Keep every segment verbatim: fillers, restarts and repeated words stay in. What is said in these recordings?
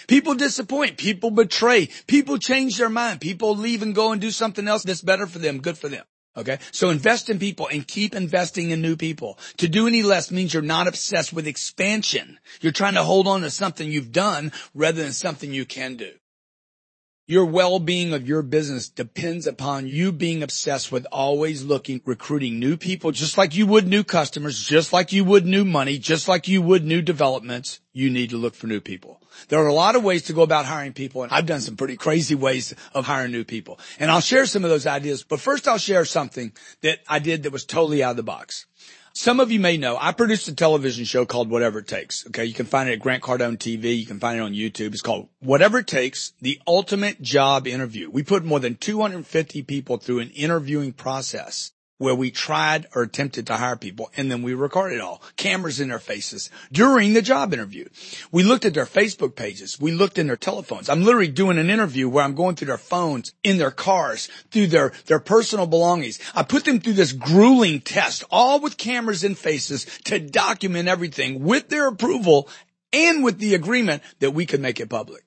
People disappoint. People betray. People change their mind. People leave and go and do something else that's better for them, good for them. Okay? So invest in people and keep investing in new people. To do any less means you're not obsessed with expansion. You're trying to hold on to something you've done rather than something you can do. Your well-being of your business depends upon you being obsessed with always looking, recruiting new people, just like you would new customers, just like you would new money, just like you would new developments. You need to look for new people. There are a lot of ways to go about hiring people, and I've done some pretty crazy ways of hiring new people. And I'll share some of those ideas, but first I'll share something that I did that was totally out of the box. Some of you may know, I produced a television show called Whatever It Takes. Okay. You can find it at Grant Cardone T V. You can find it on YouTube. It's called Whatever It Takes, the Ultimate Job Interview. We put more than two hundred fifty people through an interviewing process where we tried or attempted to hire people, and then we recorded it all. Cameras in their faces during the job interview. We looked at their Facebook pages. We looked in their telephones. I'm literally doing an interview where I'm going through their phones, in their cars, through their, their personal belongings. I put them through this grueling test, all with cameras in faces to document everything with their approval and with the agreement that we could make it public.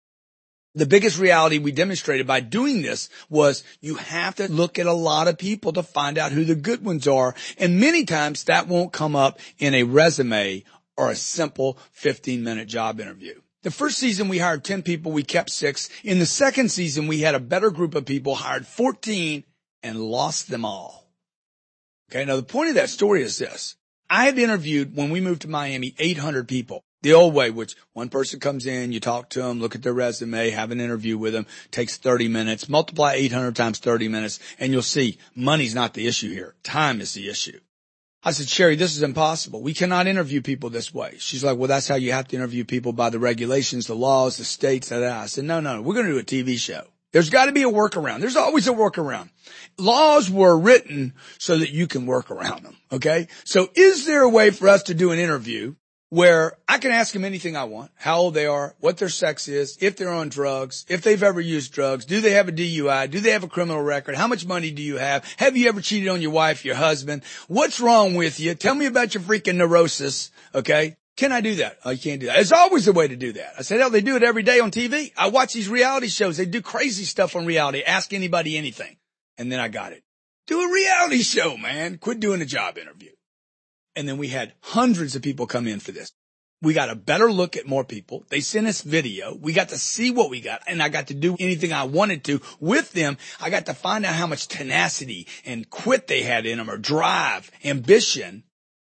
The biggest reality we demonstrated by doing this was you have to look at a lot of people to find out who the good ones are. And many times that won't come up in a resume or a simple fifteen minute job interview. The first season we hired ten people. We kept six. In the second season, we had a better group of people, hired fourteen and lost them all. Okay. Now the point of that story is this. I had interviewed when we moved to Miami, eight hundred people. The old way, which one person comes in, you talk to them, look at their resume, have an interview with them, takes thirty minutes, multiply eight hundred times thirty minutes, and you'll see money's not the issue here. Time is the issue. I said, Sherry, this is impossible. We cannot interview people this way. She's like, well, that's how you have to interview people, by the regulations, the laws, the states. Da, da. I said, no, no, we're going to do a T V show. There's got to be a workaround. There's always a workaround. Laws were written so that you can work around them. Okay. So is there a way for us to do an interview where I can ask them anything I want, how old they are, what their sex is, if they're on drugs, if they've ever used drugs, do they have a D U I, do they have a criminal record, how much money do you have, have you ever cheated on your wife, your husband, what's wrong with you, tell me about your freaking neurosis, okay? Can I do that? Oh, you can't do that. There's always a way to do that. I said, hell, they do it every day on T V. I watch these reality shows. They do crazy stuff on reality. Ask anybody anything. And then I got it. Do a reality show, man. Quit doing a job interview. And then we had hundreds of people come in for this. We got a better look at more people. They sent us video. We got to see what we got, and I got to do anything I wanted to with them. I got to find out how much tenacity and quit they had in them, or drive, ambition.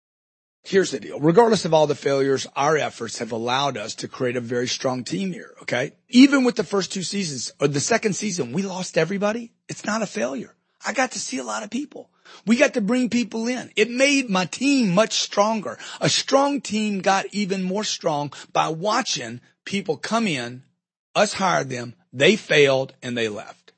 Here's the deal. Regardless of all the failures, our efforts have allowed us to create a very strong team here, okay? Even with the first two seasons, or the second season, we lost everybody. It's not a failure. I got to see a lot of people. We got to bring people in. It made my team much stronger. A strong team got even more strong by watching people come in, us hire them, they failed, and they left.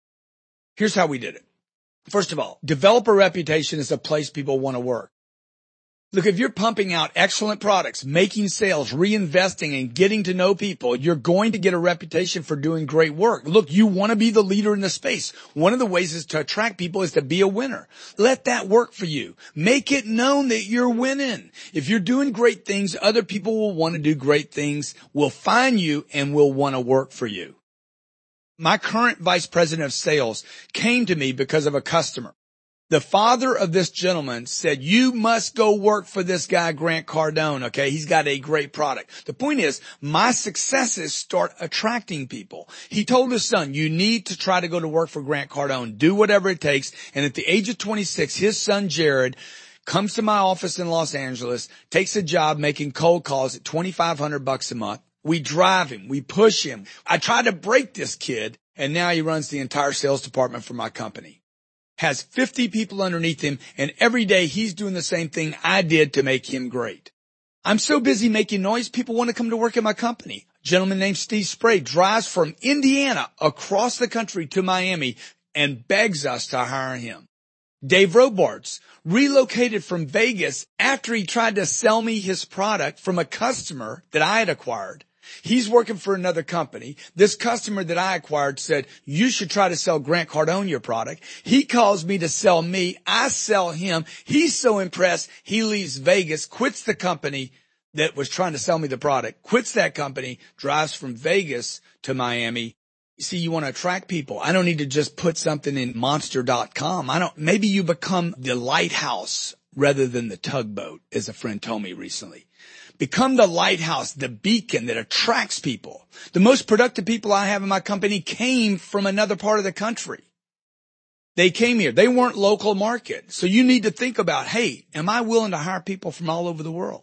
Here's how we did it. First of all, develop a reputation as a place people want to work. Look, if you're pumping out excellent products, making sales, reinvesting, and getting to know people, you're going to get a reputation for doing great work. Look, you want to be the leader in the space. One of the ways is to attract people is to be a winner. Let that work for you. Make it known that you're winning. If you're doing great things, other people will want to do great things, will find you, and will want to work for you. My current vice president of sales came to me because of a customer. The father of this gentleman said, you must go work for this guy, Grant Cardone. Okay. He's got a great product. The point is, my successes start attracting people. He told his son, you need to try to go to work for Grant Cardone. Do whatever it takes. And at the age of twenty-six, his son, Jared, comes to my office in Los Angeles, takes a job making cold calls at twenty-five hundred bucks a month. We drive him. We push him. I tried to break this kid, and now he runs the entire sales department for my company. Has fifty people underneath him, and every day he's doing the same thing I did to make him great. I'm so busy making noise, people want to come to work at my company. A gentleman named Steve Spray drives from Indiana across the country to Miami and begs us to hire him. Dave Robards relocated from Vegas after he tried to sell me his product from a customer that I had acquired. He's working for another company. This customer that I acquired said, you should try to sell Grant Cardone your product. He calls me to sell me. I sell him. He's so impressed. He leaves Vegas, quits the company. that was trying to sell me the product, quits that company, drives from Vegas to Miami. You see, you want to attract people. I don't need to just put something in monster dot com. I don't, maybe you become the lighthouse rather than the tugboat, as a friend told me recently. Become the lighthouse, the beacon that attracts people. The most productive people I have in my company came from another part of the country. They came here. They weren't local market. So you need to think about, hey, am I willing to hire people from all over the world?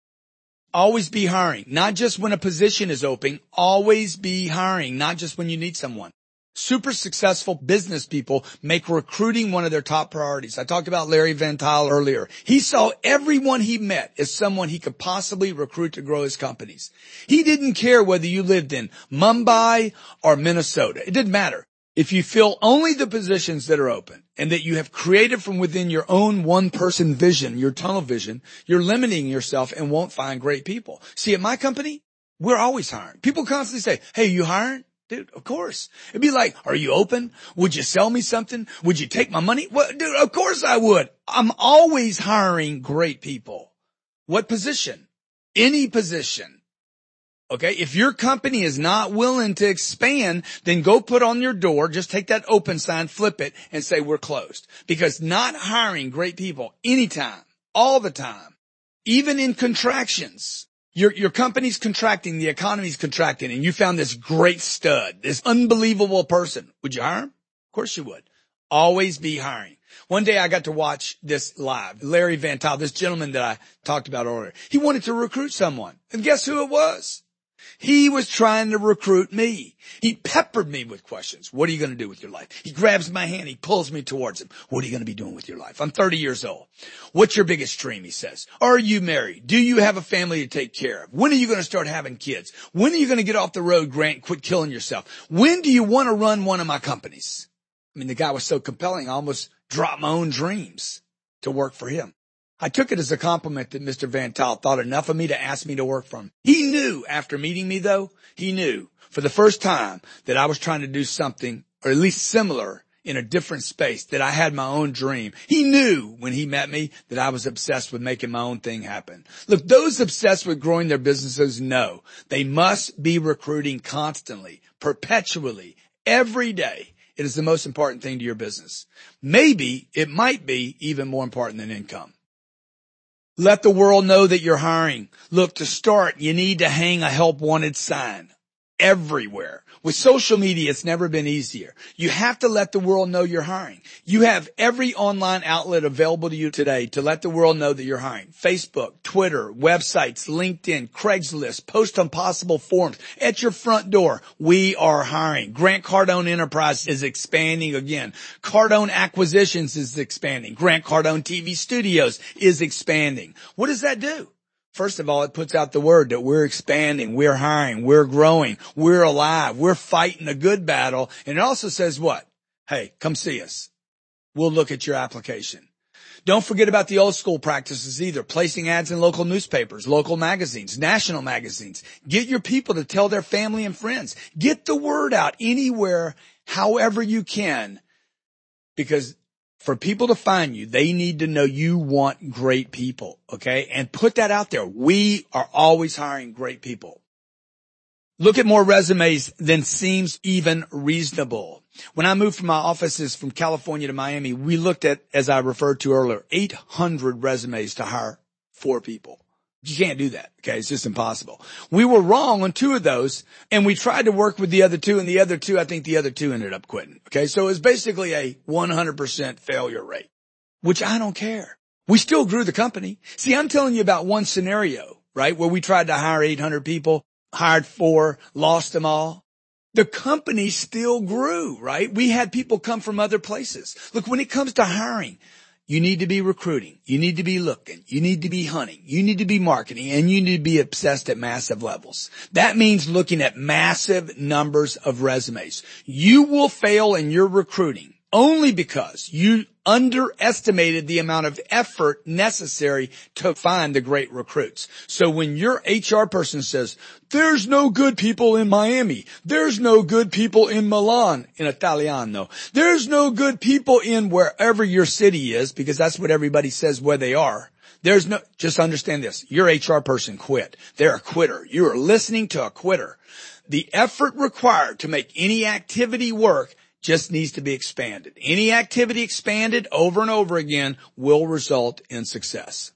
Always be hiring, not just when a position is open. Always be hiring, not just when you need someone. Super successful business people make recruiting one of their top priorities. I talked about Larry Van Tuyl earlier. He saw everyone he met as someone he could possibly recruit to grow his companies. He didn't care whether you lived in Mumbai or Minnesota. It didn't matter. If you fill only the positions that are open and that you have created from within your own one-person vision, your tunnel vision, you're limiting yourself and won't find great people. See, at my company, we're always hiring. People constantly say, hey, you hiring? Dude, of course. It'd be like, are you open? Would you sell me something? Would you take my money? Well, dude, of course I would. I'm always hiring great people. What position? Any position. Okay. If your company is not willing to expand, then go put on your door, just take that open sign, flip it and say we're closed. Because not hiring great people anytime, all the time, even in contractions. Your, your company's contracting, the economy's contracting, and you found this great stud, this unbelievable person. Would you hire him? Of course you would. Always be hiring. One day I got to watch this live. Larry Van Tuyl, this gentleman that I talked about earlier, he wanted to recruit someone. And guess who it was? He was trying to recruit me. He peppered me with questions. What are you going to do with your life? He grabs my hand. He pulls me towards him. What are you going to be doing with your life? I'm thirty years old. What's your biggest dream? He says. Are you married? Do you have a family to take care of? When are you going to start having kids? When are you going to get off the road, Grant, quit killing yourself? When do you want to run one of my companies? I mean, the guy was so compelling, I almost dropped my own dreams to work for him. I took it as a compliment that Mister Van Tuyl thought enough of me to ask me to work for him. He knew after meeting me, though, he knew for the first time that I was trying to do something, or at least similar, in a different space, that I had my own dream. He knew when he met me that I was obsessed with making my own thing happen. Look, those obsessed with growing their businesses know they must be recruiting constantly, perpetually, every day. It is the most important thing to your business. Maybe it might be even more important than income. Let the world know that you're hiring. Look, to start, you need to hang a help wanted sign everywhere. With social media, it's never been easier. You have to let the world know you're hiring. You have every online outlet available to you today to let the world know that you're hiring. Facebook, Twitter, websites, LinkedIn, Craigslist, post on possible forums. At your front door, we are hiring. Grant Cardone Enterprise is expanding again. Cardone Acquisitions is expanding. Grant Cardone T V Studios is expanding. What does that do? First of all, it puts out the word that we're expanding, we're hiring, we're growing, we're alive, we're fighting a good battle. And it also says what? Hey, come see us. We'll look at your application. Don't forget about the old school practices either. Placing ads in local newspapers, local magazines, national magazines. Get your people to tell their family and friends. Get the word out anywhere, however you can, because for people to find you, they need to know you want great people, okay? And put that out there. We are always hiring great people. Look at more resumes than seems even reasonable. When I moved from my offices from California to Miami, we looked at, as I referred to earlier, eight hundred resumes to hire four people. You can't do that, okay? It's just impossible. We were wrong on two of those, and we tried to work with the other two, and the other two, I think the other two ended up quitting, okay? So it was basically a one hundred percent failure rate, which I don't care. We still grew the company. See, I'm telling you about one scenario, right, where we tried to hire eight hundred people, hired four, lost them all. The company still grew, right? We had people come from other places. Look, when it comes to hiring, you need to be recruiting. You need to be looking. You need to be hunting. You need to be marketing, and you need to be obsessed at massive levels. That means looking at massive numbers of resumes. You will fail in your recruiting only because you underestimated the amount of effort necessary to find the great recruits. So when your H R person says, there's no good people in Miami, there's no good people in Milan, in Italiano, there's no good people in wherever your city is, because that's what everybody says where they are. There's no, just understand this. Your H R person quit. They're a quitter. You are listening to a quitter. The effort required to make any activity work just needs to be expanded. Any activity expanded over and over again will result in success.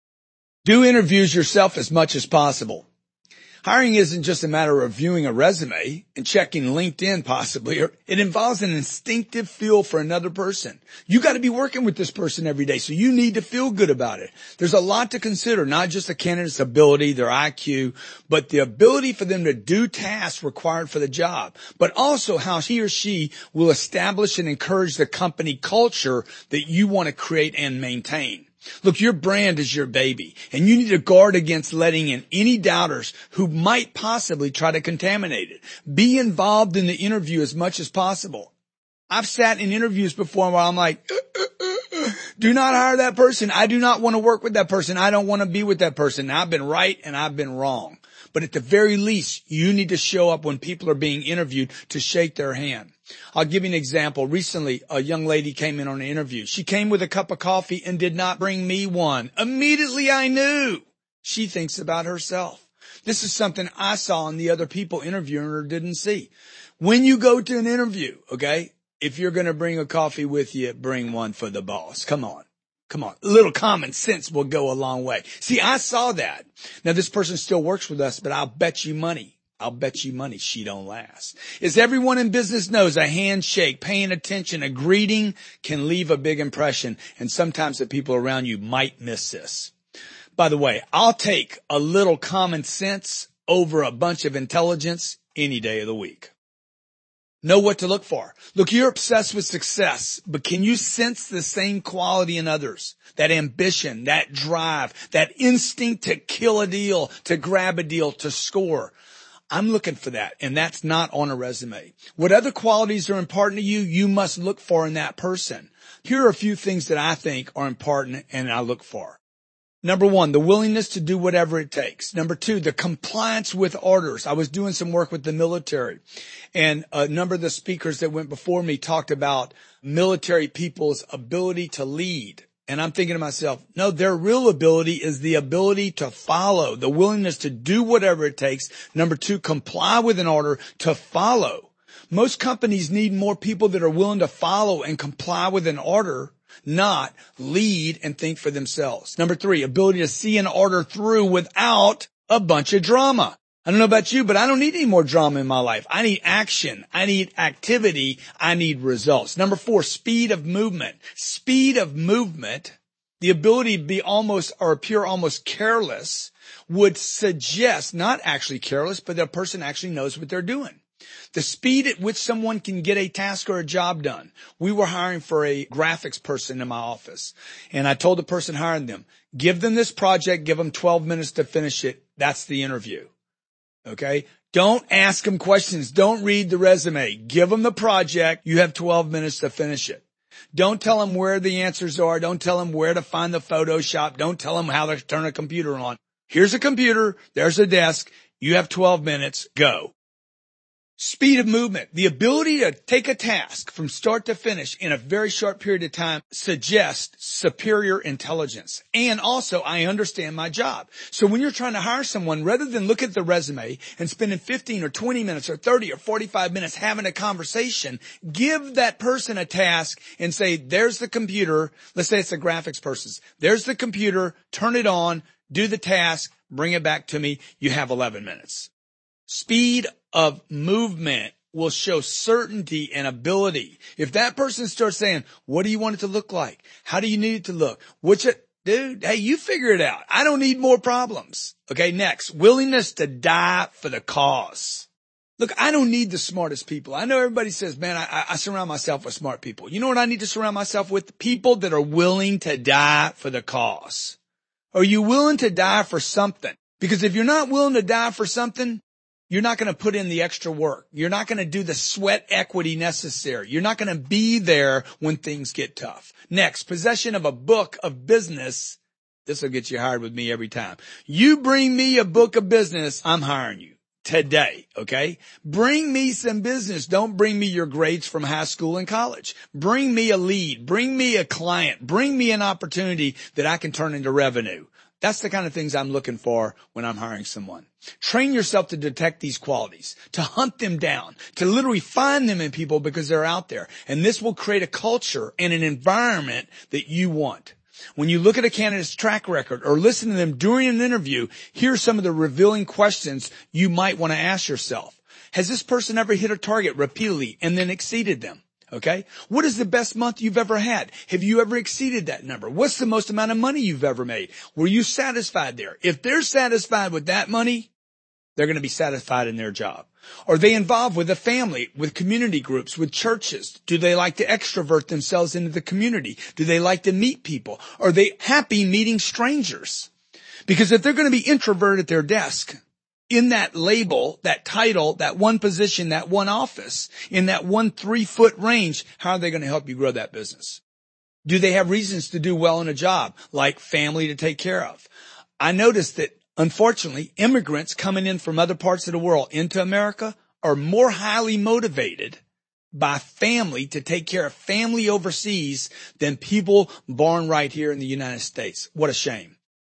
Do interviews yourself as much as possible. Hiring isn't just a matter of viewing a resume and checking LinkedIn possibly. It involves an instinctive feel for another person. You got to be working with this person every day, so you need to feel good about it. There's a lot to consider, not just a candidate's ability, their I Q, but the ability for them to do tasks required for the job, but also how he or she will establish and encourage the company culture that you want to create and maintain. Look, your brand is your baby, and you need to guard against letting in any doubters who might possibly try to contaminate it. Be involved in the interview as much as possible. I've sat in interviews before where I'm like, uh, uh, uh, uh, do not hire that person. I do not want to work with that person. I don't want to be with that person. Now, I've been right and I've been wrong. But at the very least, you need to show up when people are being interviewed to shake their hand. I'll give you an example. Recently, a young lady came in on an interview. She came with a cup of coffee and did not bring me one. Immediately I knew she thinks about herself. This is something I saw and the other people interviewing her didn't see. When you go to an interview, okay, if you're going to bring a coffee with you, bring one for the boss. Come on. Come on. A little common sense will go a long way. See, I saw that. Now, this person still works with us, but I'll bet you money. I'll bet you money she don't last. As everyone in business knows, a handshake, paying attention, a greeting can leave a big impression, and sometimes the people around you might miss this. By the way, I'll take a little common sense over a bunch of intelligence any day of the week. Know what to look for. Look, you're obsessed with success, but can you sense the same quality in others? That ambition, that drive, that instinct to kill a deal, to grab a deal, to score. I'm looking for that, and that's not on a resume. What other qualities are important to you, you must look for in that person. Here are a few things that I think are important and I look for. Number one, the willingness to do whatever it takes. Number two, the compliance with orders. I was doing some work with the military, and a number of the speakers that went before me talked about military people's ability to lead. And I'm thinking to myself, no, their real ability is the ability to follow, the willingness to do whatever it takes. Number two, comply with an order, to follow. Most companies need more people that are willing to follow and comply with an order, not lead and think for themselves. Number three, ability to see an order through without a bunch of drama. I don't know about you, but I don't need any more drama in my life. I need action. I need activity. I need results. Number four, speed of movement. Speed of movement, the ability to be almost or appear almost careless, would suggest, not actually careless, but that a person actually knows what they're doing. The speed at which someone can get a task or a job done. We were hiring for a graphics person in my office, and I told the person hiring them, give them this project, give them twelve minutes to finish it. That's the interview. Okay? Don't ask them questions. Don't read the resume. Give them the project. You have twelve minutes to finish it. Don't tell them where the answers are. Don't tell them where to find the Photoshop. Don't tell them how to turn a computer on. Here's a computer. There's a desk. You have twelve minutes. Go. Speed of movement, the ability to take a task from start to finish in a very short period of time suggests superior intelligence. And also, I understand my job. So when you're trying to hire someone, rather than look at the resume and spending fifteen or twenty minutes or thirty or forty-five minutes having a conversation, give that person a task and say, there's the computer. Let's say it's a graphics person. There's the computer. Turn it on. Do the task. Bring it back to me. You have eleven minutes. Speed of movement will show certainty and ability. If that person starts saying, what do you want it to look like? How do you need it to look? What's it? Dude, hey, you figure it out. I don't need more problems. Okay, next, willingness to die for the cause. Look, I don't need the smartest people. I know everybody says, man, I, I surround myself with smart people. You know what I need to surround myself with? People that are willing to die for the cause. Are you willing to die for something? Because if you're not willing to die for something, you're not going to put in the extra work. You're not going to do the sweat equity necessary. You're not going to be there when things get tough. Next, possession of a book of business. This will get you hired with me every time. You bring me a book of business, I'm hiring you. today. Okay. Bring me some business. Don't bring me your grades from high school and college. Bring me a lead. Bring me a client. Bring me an opportunity that I can turn into revenue. That's the kind of things I'm looking for when I'm hiring someone. Train yourself to detect these qualities, to hunt them down, to literally find them in people because they're out there. And this will create a culture and an environment that you want. When you look at a candidate's track record or listen to them during an interview, here are some of the revealing questions you might want to ask yourself. Has this person ever hit a target repeatedly and then exceeded them? Okay. What is the best month you've ever had? Have you ever exceeded that number? What's the most amount of money you've ever made? Were you satisfied there? If they're satisfied with that money, they're going to be satisfied in their job. Are they involved with a family, with community groups, with churches? Do they like to extrovert themselves into the community? Do they like to meet people? Are they happy meeting strangers? Because if they're going to be introverted at their desk, in that label, that title, that one position, that one office, in that one three-foot range, how are they going to help you grow that business? Do they have reasons to do well in a job, like family to take care of? I noticed that, unfortunately, immigrants coming in from other parts of the world into America are more highly motivated by family to take care of family overseas than people born right here in the United States. What a shame.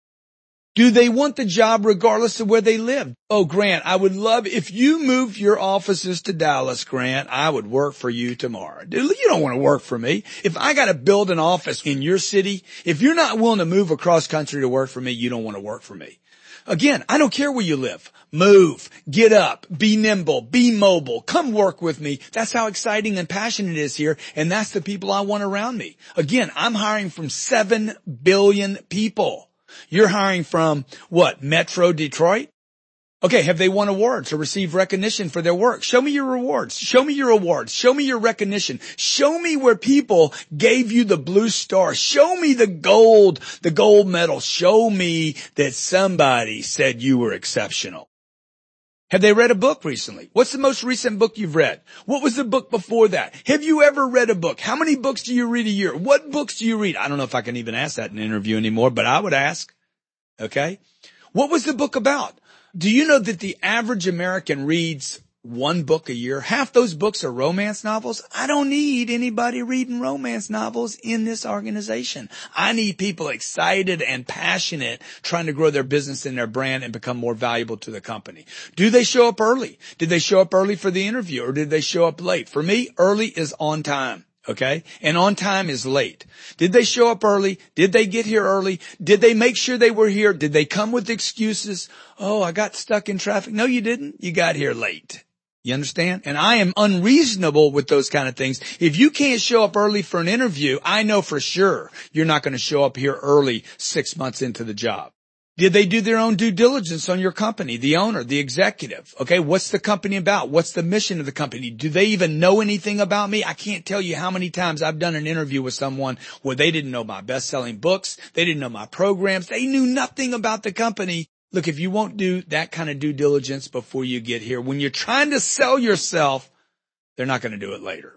Do they want the job regardless of where they live? Oh, Grant, I would love, if you moved your offices to Dallas, Grant, I would work for you tomorrow. Dude, you don't want to work for me. If I got to build an office in your city, if you're not willing to move across country to work for me, you don't want to work for me. Again, I don't care where you live. Move, get up, be nimble, be mobile, come work with me. That's how exciting and passionate it is here. And that's the people I want around me. Again, I'm hiring from seven billion people. You're hiring from what? Metro Detroit? Okay. Have they won awards or received recognition for their work? Show me your rewards. Show me your awards. Show me your recognition. Show me where people gave you the blue star. Show me the gold, the gold medal. Show me that somebody said you were exceptional. Have they read a book recently? What's the most recent book you've read? What was the book before that? Have you ever read a book? How many books do you read a year? What books do you read? I don't know if I can even ask that in an interview anymore, but I would ask. Okay. What was the book about? Do you know that the average American reads one book a year? Half those books are romance novels. I don't need anybody reading romance novels in this organization. I need people excited and passionate trying to grow their business and their brand and become more valuable to the company. Do they show up early? Did they show up early for the interview or did they show up late? For me, early is on time. Okay. And on time is late. Did they show up early? Did they get here early? Did they make sure they were here? Did they come with excuses? Oh, I got stuck in traffic. No, you didn't. You got here late. You understand? And I am unreasonable with those kind of things. If you can't show up early for an interview, I know for sure you're not going to show up here early six months into the job. Did they do their own due diligence on your company, the owner, the executive? Okay, what's the company about? What's the mission of the company? Do they even know anything about me? I can't tell you how many times I've done an interview with someone where they didn't know my best-selling books. They didn't know my programs. They knew nothing about the company. Look, if you won't do that kind of due diligence before you get here, when you're trying to sell yourself, they're not going to do it later.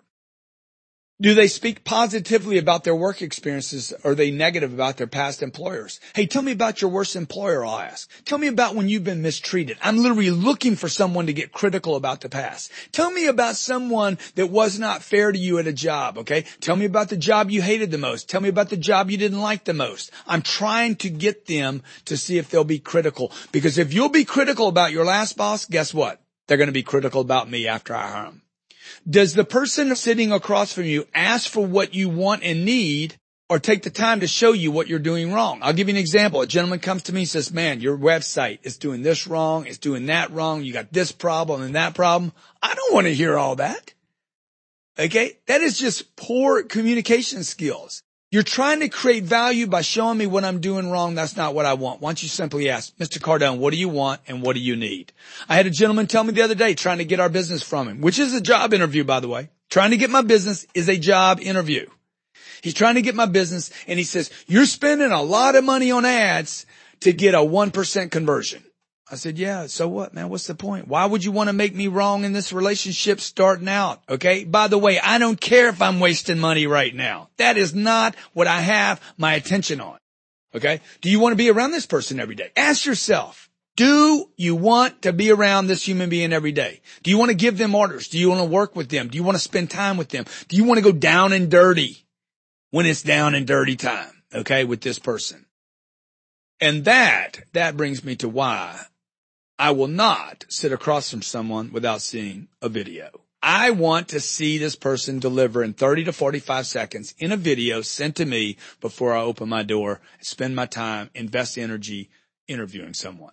Do they speak positively about their work experiences or are they negative about their past employers? Hey, tell me about your worst employer, I'll ask. Tell me about when you've been mistreated. I'm literally looking for someone to get critical about the past. Tell me about someone that was not fair to you at a job, okay? Tell me about the job you hated the most. Tell me about the job you didn't like the most. I'm trying to get them to see if they'll be critical. Because if you'll be critical about your last boss, guess what? They're going to be critical about me after I hire them. Does the person sitting across from you ask for what you want and need or take the time to show you what you're doing wrong? I'll give you an example. A gentleman comes to me and says, man, your website is doing this wrong. It's doing that wrong. You got this problem and that problem. I don't want to hear all that. Okay. That is just poor communication skills. You're trying to create value by showing me what I'm doing wrong. That's not what I want. Why don't you simply ask, Mister Cardone, what do you want and what do you need? I had a gentleman tell me the other day trying to get our business from him, which is a job interview, by the way. Trying to get my business is a job interview. He's trying to get my business and he says, you're spending a lot of money on ads to get a one percent conversion. I said, yeah, so what, man? What's the point? Why would you want to make me wrong in this relationship starting out? Okay. By the way, I don't care if I'm wasting money right now. That is not what I have my attention on. Okay. Do you want to be around this person every day? Ask yourself, Do you want to be around this human being every day? Do you want to give them orders? Do you want to work with them? Do you want to spend time with them? Do you want to go down and dirty when it's down and dirty time, okay, with this person? And that, that brings me to why I will not sit across from someone without seeing a video. I want to see this person deliver in thirty to forty-five seconds in a video sent to me before I open my door, spend my time, invest energy interviewing someone.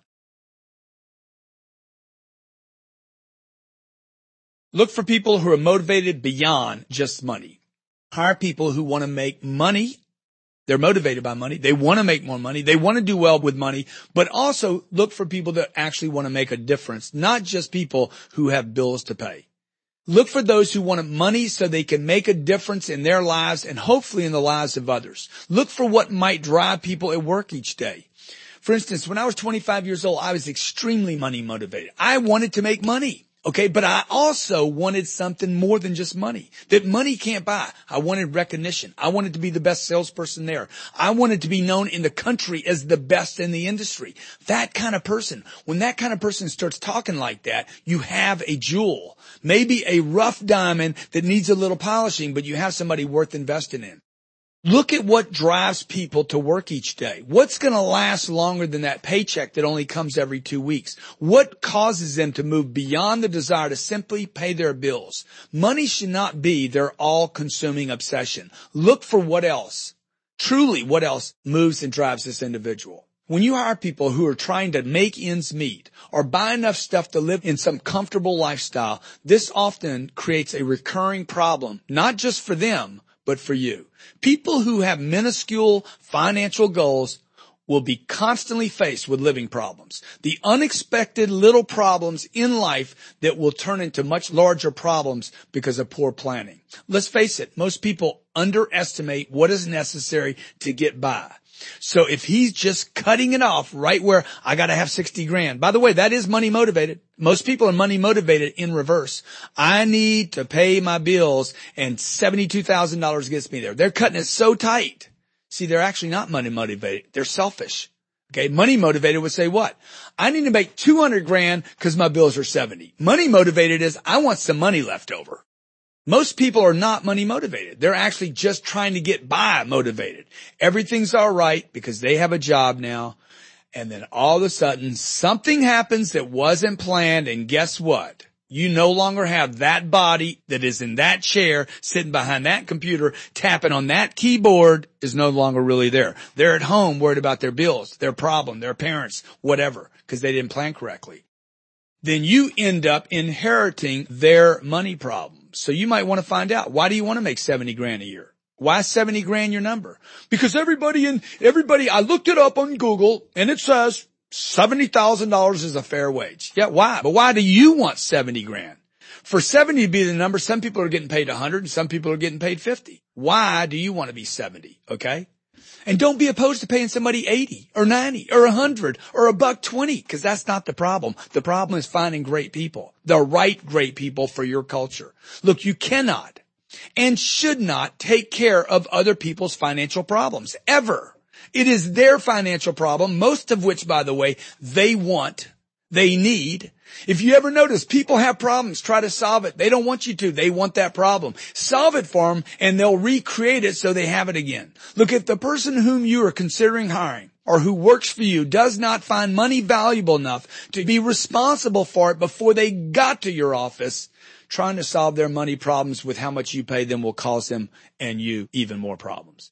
Look for people who are motivated beyond just money. Hire people who want to make money. They're motivated by money. They want to make more money. They want to do well with money, but also look for people that actually want to make a difference, not just people who have bills to pay. Look for those who want money so they can make a difference in their lives and hopefully in the lives of others. Look for what might drive people at work each day. For instance, when I was twenty-five years old, I was extremely money motivated. I wanted to make money. Okay, but I also wanted something more than just money that money can't buy. I wanted recognition. I wanted to be the best salesperson there. I wanted to be known in the country as the best in the industry. That kind of person, when that kind of person starts talking like that, you have a jewel, maybe a rough diamond that needs a little polishing, but you have somebody worth investing in. Look at what drives people to work each day. What's going to last longer than that paycheck that only comes every two weeks? What causes them to move beyond the desire to simply pay their bills? Money should not be their all-consuming obsession. Look for what else, truly what else moves and drives this individual. When you hire people who are trying to make ends meet or buy enough stuff to live in some comfortable lifestyle, this often creates a recurring problem, not just for them, but for you. People who have minuscule financial goals will be constantly faced with living problems. The unexpected little problems in life that will turn into much larger problems because of poor planning. Let's face it, most people underestimate what is necessary to get by. So if he's just cutting it off right where I got to have sixty grand. By the way, that is money motivated. Most people are money motivated in reverse. I need to pay my bills and seventy-two thousand dollars gets me there. They're cutting it so tight. See, they're actually not money motivated. They're selfish. Okay. Money motivated would say what? I need to make two hundred grand because my bills are seventy. Money motivated is I want some money left over. Most people are not money motivated. They're actually just trying to get by motivated. Everything's all right because they have a job now. And then all of a sudden something happens that wasn't planned. And guess what? You no longer have that body that is in that chair sitting behind that computer tapping on that keyboard is no longer really there. They're at home worried about their bills, their problem, their parents, whatever, because they didn't plan correctly. Then you end up inheriting their money problem. So you might want to find out, why do you want to make seventy grand a year? Why is seventy grand your number? Because everybody in, everybody, I looked it up on Google and it says seventy thousand dollars is a fair wage. Yeah, why? But why do you want seventy grand? For seventy to be the number, some people are getting paid one hundred and some people are getting paid fifty. Why do you want to be seventy? Okay. And don't be opposed to paying somebody eighty or ninety or one hundred or a buck twenty, because that's not the problem. The problem is finding great people, the right great people for your culture. Look, you cannot and should not take care of other people's financial problems ever. It is their financial problem, most of which, by the way, they want, they need. If you ever notice, people have problems, try to solve it. They don't want you to. They want that problem. Solve it for them, and they'll recreate it so they have it again. Look, if the person whom you are considering hiring or who works for you does not find money valuable enough to be responsible for it before they got to your office, trying to solve their money problems with how much you pay them will cause them and you even more problems.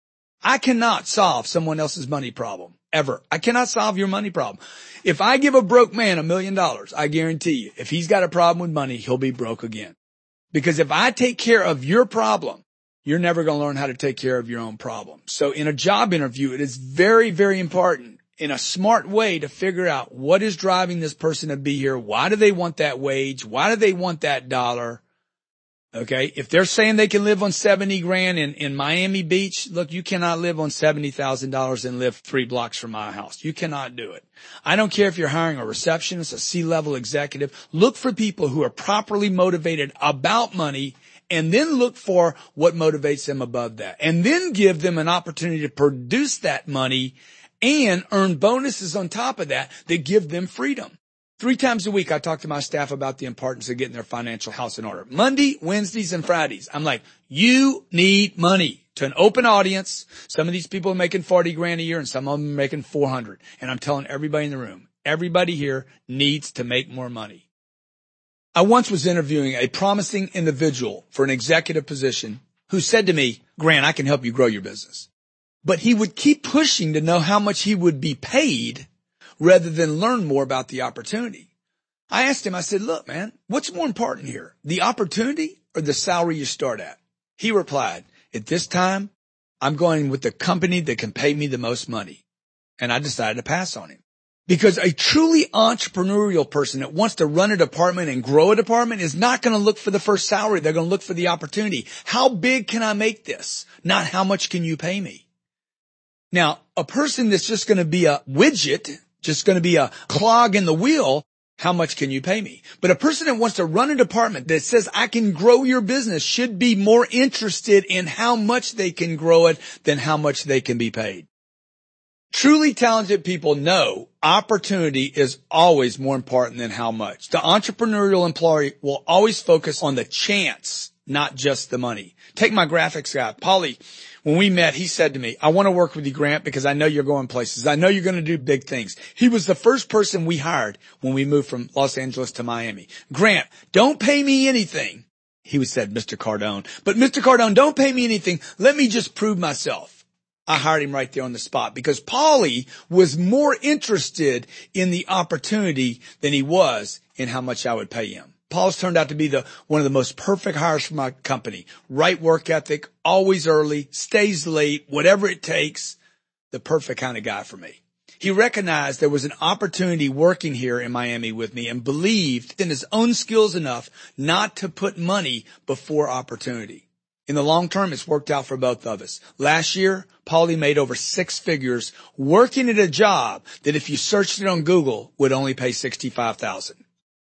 I cannot solve someone else's money problem. Ever. I cannot solve your money problem. If I give a broke man a million dollars, I guarantee you, if he's got a problem with money, he'll be broke again. Because if I take care of your problem, you're never going to learn how to take care of your own problem. So in a job interview, it is very, very important in a smart way to figure out what is driving this person to be here. Why do they want that wage? Why do they want that dollar? Okay. If they're saying they can live on seventy grand in, in Miami Beach, look, you cannot live on seventy thousand dollars and live three blocks from my house. You cannot do it. I don't care if you're hiring a receptionist, a C-level executive. Look for people who are properly motivated about money and then look for what motivates them above that and then give them an opportunity to produce that money and earn bonuses on top of that that give them freedom. Three times a week, I talk to my staff about the importance of getting their financial house in order. Monday, Wednesdays, and Fridays. I'm like, you need money. To an open audience. Some of these people are making forty grand a year and some of them are making four hundred. And I'm telling everybody in the room, everybody here needs to make more money. I once was interviewing a promising individual for an executive position who said to me, Grant, I can help you grow your business. But he would keep pushing to know how much he would be paid rather than learn more about the opportunity. I asked him, I said, look, man, what's more important here? The opportunity or the salary you start at? He replied, at this time, I'm going with the company that can pay me the most money. And I decided to pass on him. Because a truly entrepreneurial person that wants to run a department and grow a department is not going to look for the first salary. They're going to look for the opportunity. How big can I make this? Not how much can you pay me? Now, a person that's just going to be a widget, just going to be a clog in the wheel, how much can you pay me? But a person that wants to run a department that says I can grow your business should be more interested in how much they can grow it than how much they can be paid. Truly talented people know opportunity is always more important than how much. The entrepreneurial employee will always focus on the chance, not just the money. Take my graphics guy, Paulie. When we met, he said to me, I want to work with you, Grant, because I know you're going places. I know you're going to do big things. He was the first person we hired when we moved from Los Angeles to Miami. Grant, don't pay me anything. He said, Mister Cardone, but Mister Cardone, don't pay me anything. Let me just prove myself. I hired him right there on the spot because Paulie was more interested in the opportunity than he was in how much I would pay him. Paul's turned out to be the one of the most perfect hires for my company. Right work ethic, always early, stays late, whatever it takes. The perfect kind of guy for me. He recognized there was an opportunity working here in Miami with me and believed in his own skills enough not to put money before opportunity. In the long term, it's worked out for both of us. Last year, Paulie made over six figures working at a job that if you searched it on Google would only pay sixty-five thousand dollars.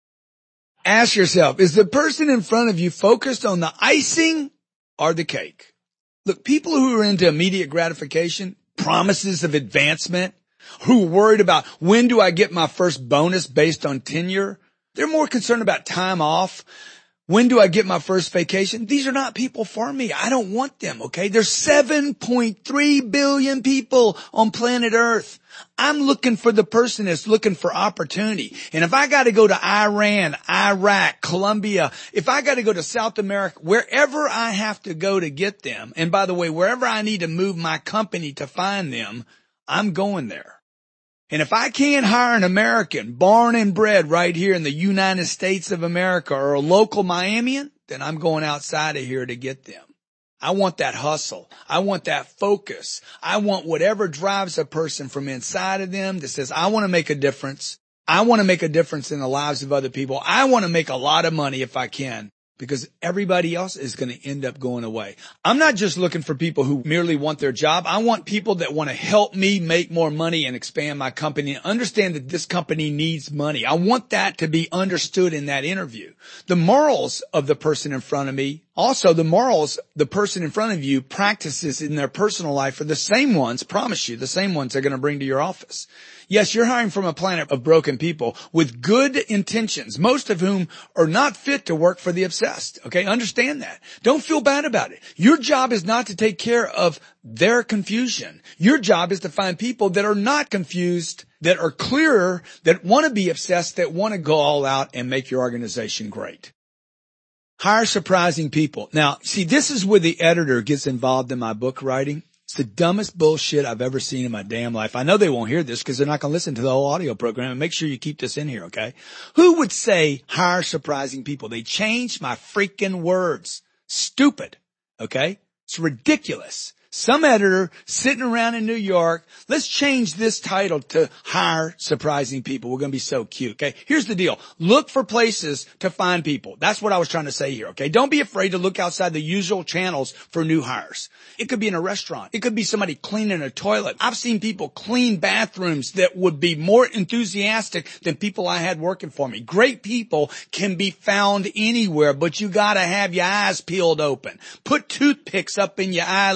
Ask yourself, is the person in front of you focused on the icing or the cake? Look, people who are into immediate gratification, promises of advancement, who are worried about when do I get my first bonus based on tenure, they're more concerned about time off. When do I get my first vacation? These are not people for me. I don't want them, okay? There's seven point three billion people on planet Earth. I'm looking for the person that's looking for opportunity. And if I got to go to Iran, Iraq, Colombia, if I got to go to South America, wherever I have to go to get them, and by the way, wherever I need to move my company to find them, I'm going there. And if I can't hire an American, born and bred right here in the United States of America or a local Miamian, then I'm going outside of here to get them. I want that hustle. I want that focus. I want whatever drives a person from inside of them that says, I want to make a difference. I want to make a difference in the lives of other people. I want to make a lot of money if I can. Because everybody else is going to end up going away. I'm not just looking for people who merely want their job. I want people that want to help me make more money and expand my company and understand that this company needs money. I want that to be understood in that interview. The morals of the person in front of me, also the morals the person in front of you practices in their personal life are the same ones, promise you, the same ones they're going to bring to your office. Yes, you're hiring from a planet of broken people with good intentions, most of whom are not fit to work for the obsessed. Okay, understand that. Don't feel bad about it. Your job is not to take care of their confusion. Your job is to find people that are not confused, that are clearer, that want to be obsessed, that want to go all out and make your organization great. Hire surprising people. Now, see, this is where the editor gets involved in my book writing. It's the dumbest bullshit I've ever seen in my damn life. I know they won't hear this because they're not going to listen to the whole audio program. And make sure you keep this in here, okay? Who would say hire surprising people? They changed my freaking words. Stupid, okay? It's ridiculous. Some editor sitting around in New York, let's change this title to hire surprising people. We're going to be so cute, okay? Here's the deal. Look for places to find people. That's what I was trying to say here, okay? Don't be afraid to look outside the usual channels for new hires. It could be in a restaurant. It could be somebody cleaning a toilet. I've seen people clean bathrooms that would be more enthusiastic than people I had working for me. Great people can be found anywhere, but you got to have your eyes peeled open. Put toothpicks up in your eyelids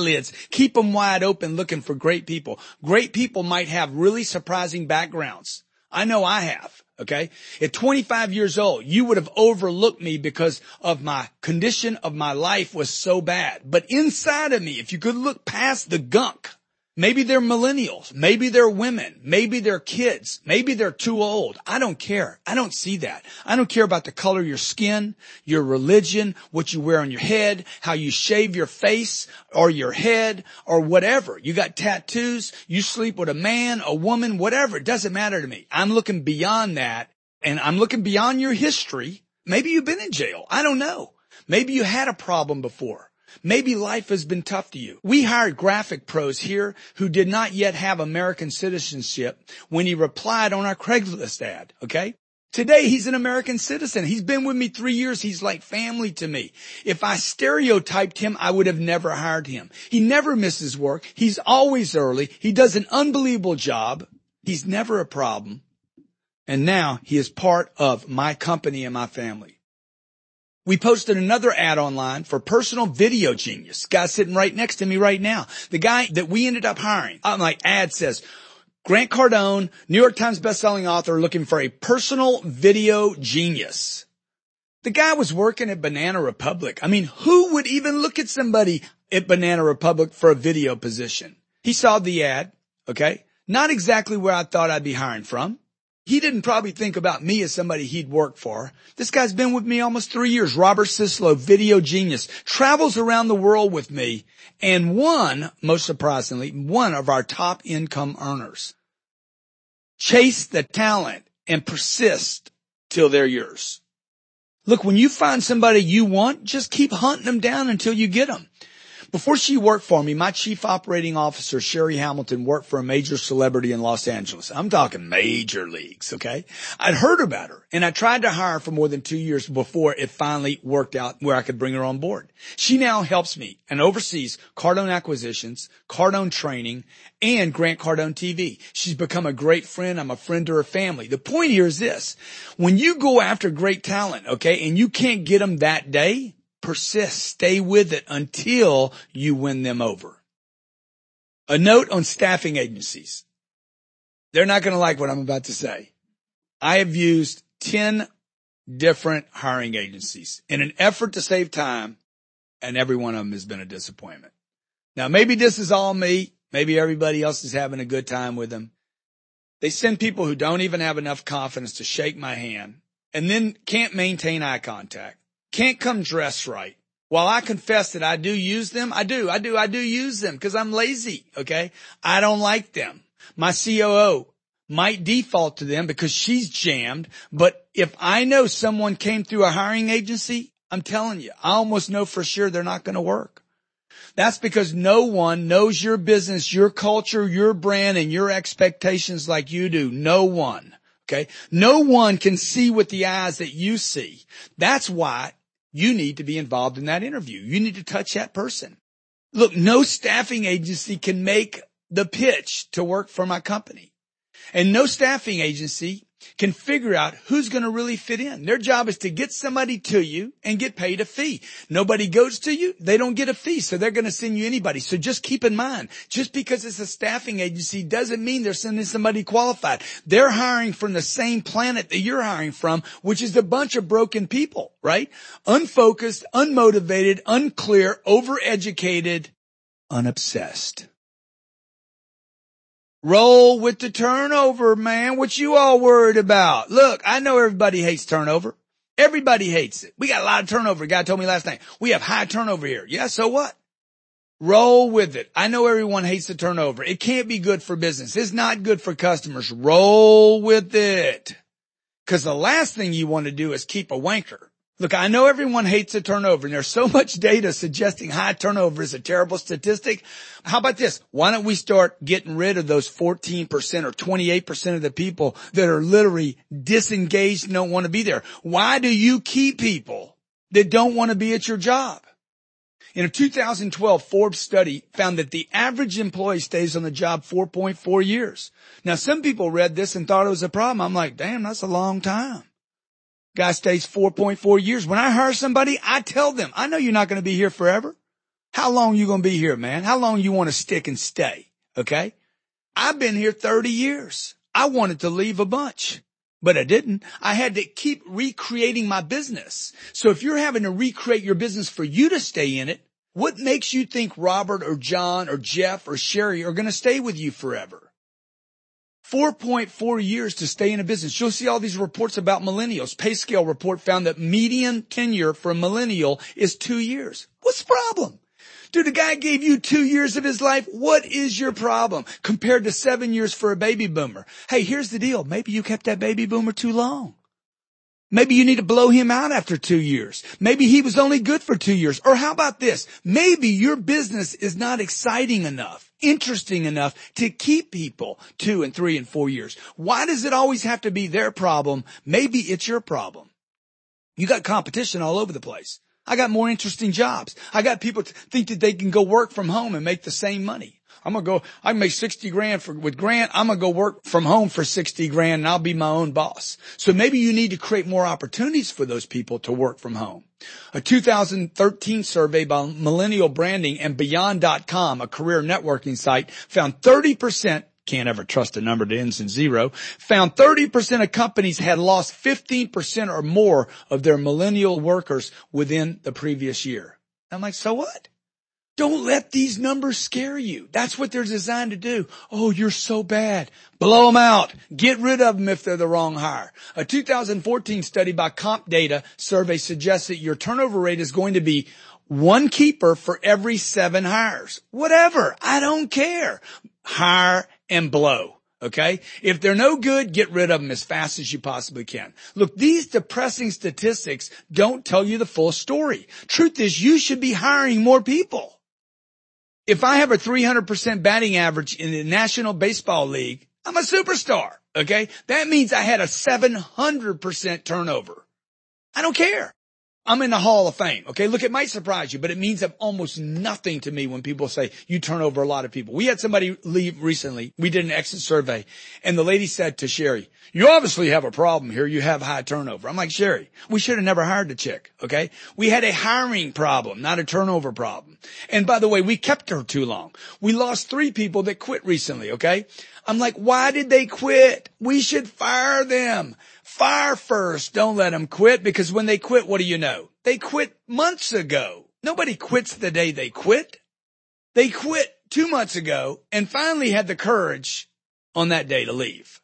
Keep them wide open looking for great people. Great people might have really surprising backgrounds. I know I have. Okay. At twenty-five years old, you would have overlooked me because of my condition of my life was so bad. But inside of me, if you could look past the gunk, maybe they're millennials, maybe they're women, maybe they're kids, maybe they're too old. I don't care. I don't see that. I don't care about the color of your skin, your religion, what you wear on your head, how you shave your face or your head or whatever. You got tattoos, you sleep with a man, a woman, whatever. It doesn't matter to me. I'm looking beyond that, and I'm looking beyond your history. Maybe you've been in jail. I don't know. Maybe you had a problem before. Maybe life has been tough to you. We hired graphic pros here who did not yet have American citizenship when he replied on our Craigslist ad, okay? Today, he's an American citizen. He's been with me three years. He's like family to me. If I stereotyped him, I would have never hired him. He never misses work. He's always early. He does an unbelievable job. He's never a problem. And now he is part of my company and my family. We posted another ad online for Personal Video Genius. Guy sitting right next to me right now. The guy that we ended up hiring. I'm like, ad says, Grant Cardone, New York Times bestselling author, looking for a personal video genius. The guy was working at Banana Republic. I mean, who would even look at somebody at Banana Republic for a video position? He saw the ad, okay? Not exactly where I thought I'd be hiring from. He didn't probably think about me as somebody he'd work for. This guy's been with me almost three years. Robert Sislo, video genius, travels around the world with me, and one, most surprisingly, one of our top income earners. Chase the talent and persist till they're yours. Look, when you find somebody you want, just keep hunting them down until you get them. Before she worked for me, my chief operating officer, Sherry Hamilton, worked for a major celebrity in Los Angeles. I'm talking major leagues, okay? I'd heard about her, and I tried to hire her for more than two years before it finally worked out where I could bring her on board. She now helps me and oversees Cardone Acquisitions, Cardone Training, and Grant Cardone T V. She's become a great friend. I'm a friend to her family. The point here is this. When you go after great talent, okay, and you can't get them that day, persist, stay with it until you win them over. A note on staffing agencies. They're not going to like what I'm about to say. I have used ten different hiring agencies in an effort to save time, and every one of them has been a disappointment. Now, maybe this is all me. Maybe everybody else is having a good time with them. They send people who don't even have enough confidence to shake my hand and then can't maintain eye contact. Can't come dressed right. While I confess that I do use them, I do, I do, I do use them because I'm lazy, okay? I don't like them. My C O O might default to them because she's jammed, but if I know someone came through a hiring agency, I'm telling you, I almost know for sure they're not going to work. That's because no one knows your business, your culture, your brand, and your expectations like you do. No one, okay? No one can see with the eyes that you see. That's why you need to be involved in that interview. You need to touch that person. Look, no staffing agency can make the pitch to work for my company. And no staffing agency can figure out who's going to really fit in. Their job is to get somebody to you and get paid a fee. Nobody goes to you, they don't get a fee, so they're going to send you anybody. So just keep in mind, just because it's a staffing agency doesn't mean they're sending somebody qualified. They're hiring from the same planet that you're hiring from, which is a bunch of broken people, right? Unfocused, unmotivated, unclear, overeducated, unobsessed. Roll with the turnover, man. What you all worried about? Look, I know everybody hates turnover. Everybody hates it. We got a lot of turnover. A guy told me last night, we have high turnover here. Yeah, so what? Roll with it. I know everyone hates the turnover. It can't be good for business. It's not good for customers. Roll with it. Because the last thing you want to do is keep a wanker. Look, I know everyone hates a turnover, and there's so much data suggesting high turnover is a terrible statistic. How about this? Why don't we start getting rid of those fourteen percent or twenty-eight percent of the people that are literally disengaged and don't want to be there? Why do you keep people that don't want to be at your job? In a two thousand twelve Forbes study found that the average employee stays on the job four point four years. Now, some people read this and thought it was a problem. I'm like, damn, that's a long time. Guy stays four point four years. When I hire somebody, I tell them, I know you're not going to be here forever. How long you going to be here, man? How long you want to stick and stay? Okay. I've been here thirty years. I wanted to leave a bunch, but I didn't. I had to keep recreating my business. So if you're having to recreate your business for you to stay in it, what makes you think Robert or John or Jeff or Sherry are going to stay with you forever? four point four years to stay in a business. You'll see all these reports about millennials. Pay Scale report found that median tenure for a millennial is two years. What's the problem? Dude, the guy gave you two years of his life. What is your problem compared to seven years for a baby boomer? Hey, here's the deal. Maybe you kept that baby boomer too long. Maybe you need to blow him out after two years. Maybe he was only good for two years. Or how about this? Maybe your business is not exciting enough, interesting enough to keep people two and three and four years. Why does it always have to be their problem? Maybe it's your problem. You got competition all over the place. I got more interesting jobs. I got people to think that they can go work from home and make the same money. I'm going to go, I can make sixty grand for, with Grant. I'm going to go work from home for sixty grand and I'll be my own boss. So maybe you need to create more opportunities for those people to work from home. A two thousand thirteen survey by Millennial Branding and Beyond dot com, a career networking site, found thirty percent, can't ever trust a number that ends in zero, found thirty percent of companies had lost fifteen percent or more of their millennial workers within the previous year. I'm like, so what? Don't let these numbers scare you. That's what they're designed to do. Oh, you're so bad. Blow them out. Get rid of them if they're the wrong hire. A two thousand fourteen study by CompData survey suggests that your turnover rate is going to be one keeper for every seven hires. Whatever. I don't care. Hire and blow. Okay? If they're no good, get rid of them as fast as you possibly can. Look, these depressing statistics don't tell you the full story. Truth is, you should be hiring more people. If I have a three hundred percent batting average in the National Baseball League, I'm a superstar. Okay? That means I had a seven hundred percent turnover. I don't care. I'm in the Hall of Fame. Okay. Look, it might surprise you, but it means almost nothing to me when people say you turn over a lot of people. We had somebody leave recently. We did an exit survey and the lady said to Sherry, you obviously have a problem here. You have high turnover. I'm like, Sherry, we should have never hired the chick. Okay. We had a hiring problem, not a turnover problem. And by the way, we kept her too long. We lost three people that quit recently. Okay. I'm like, why did they quit? We should fire them. Fire first. Don't let them quit, because when they quit, what do you know? They quit months ago. Nobody quits the day they quit. They quit two months ago and finally had the courage on that day to leave.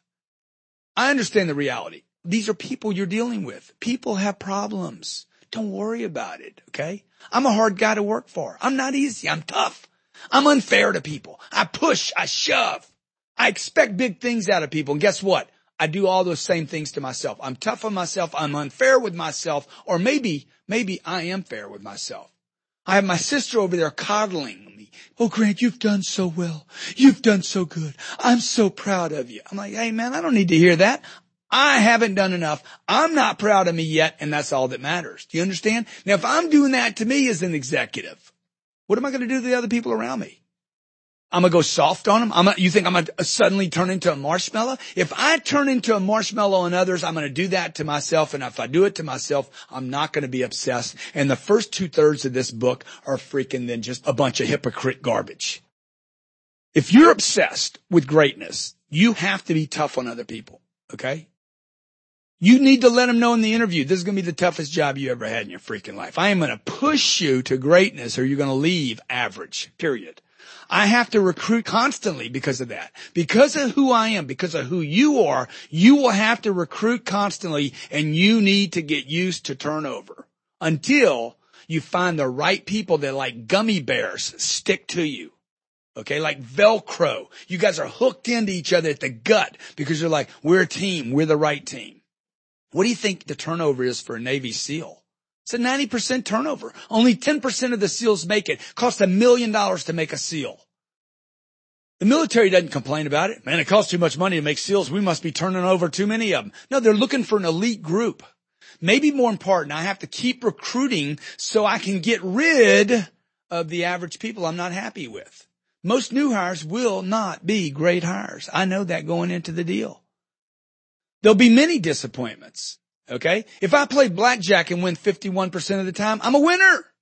I understand the reality. These are people you're dealing with. People have problems. Don't worry about it. Okay. I'm a hard guy to work for. I'm not easy. I'm tough. I'm unfair to people. I push. I shove. I expect big things out of people. And guess what? I do all those same things to myself. I'm tough on myself. I'm unfair with myself. Or maybe, maybe I am fair with myself. I have my sister over there coddling me. Oh, Grant, you've done so well. You've done so good. I'm so proud of you. I'm like, hey, man, I don't need to hear that. I haven't done enough. I'm not proud of me yet. And that's all that matters. Do you understand? Now, if I'm doing that to me as an executive, what am I going to do to the other people around me? I'm going to go soft on them. I'm gonna, you think I'm going to suddenly turn into a marshmallow? If I turn into a marshmallow on others, I'm going to do that to myself. And if I do it to myself, I'm not going to be obsessed. And the first two thirds of this book are freaking then just a bunch of hypocrite garbage. If you're obsessed with greatness, you have to be tough on other people. Okay. You need to let them know in the interview, this is going to be the toughest job you ever had in your freaking life. I am going to push you to greatness or you're going to leave average, period. I have to recruit constantly because of that. Because of who I am, because of who you are, you will have to recruit constantly, and you need to get used to turnover until you find the right people that, like gummy bears, stick to you. Okay, like Velcro. You guys are hooked into each other at the gut because you're like, we're a team, we're the right team. What do you think the turnover is for a Navy SEAL? It's a ninety percent turnover. Only ten percent of the SEALs make it. Costs a million dollars to make a SEAL. The military doesn't complain about it. Man, it costs too much money to make SEALs. We must be turning over too many of them. No, they're looking for an elite group. Maybe more important, I have to keep recruiting so I can get rid of the average people I'm not happy with. Most new hires will not be great hires. I know that going into the deal. There'll be many disappointments. Okay. If I play blackjack and win fifty-one percent of the time, I'm a winner.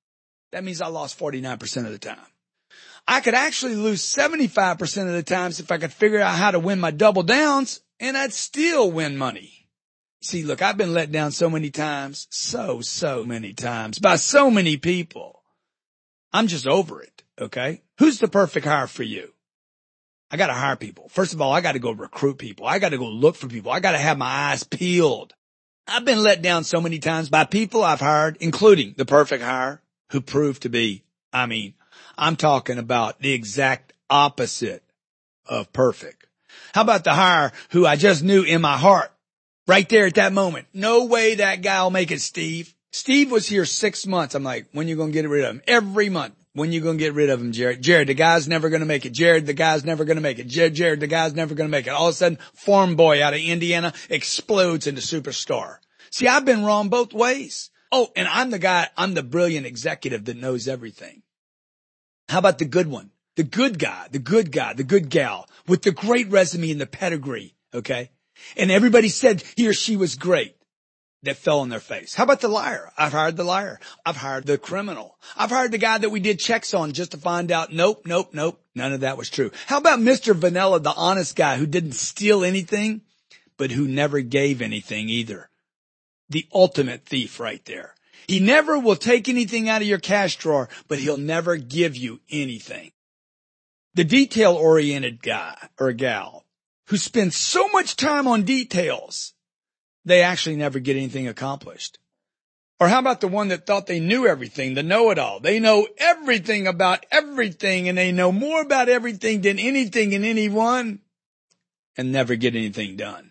That means I lost forty-nine percent of the time. I could actually lose seventy-five percent of the times if I could figure out how to win my double downs, and I'd still win money. See, look, I've been let down so many times, so, so many times by so many people. I'm just over it, okay? Who's the perfect hire for you? I got to hire people. First of all, I got to go recruit people. I got to go look for people. I got to have my eyes peeled. I've been let down so many times by people I've hired, including the perfect hire, who proved to be, I mean, I'm talking about the exact opposite of perfect. How about the hire who I just knew in my heart right there at that moment? No way that guy will make it, Steve. Steve was here six months. I'm like, when you going to get rid of him? Every month. When you going to get rid of him, Jared? Jared, the guy's never going to make it. Jared, the guy's never going to make it. Jared, Jared, the guy's never going to make it. All of a sudden, farm boy out of Indiana explodes into superstar. See, I've been wrong both ways. Oh, and I'm the guy, I'm the brilliant executive that knows everything. How about the good one? The good guy, the good guy, the good gal with the great resume and the pedigree, okay? And everybody said he or she was great. That fell on their face. How about the liar? I've hired the liar. I've hired the criminal. I've hired the guy that we did checks on just to find out, nope, nope, nope, none of that was true. How about Mister Vanilla, the honest guy who didn't steal anything, but who never gave anything either? The ultimate thief right there. He never will take anything out of your cash drawer, but he'll never give you anything. The detail-oriented guy or gal who spends so much time on details, they actually never get anything accomplished. Or how about the one that thought they knew everything, the know-it-all? They know everything about everything, and they know more about everything than anything and anyone, and never get anything done.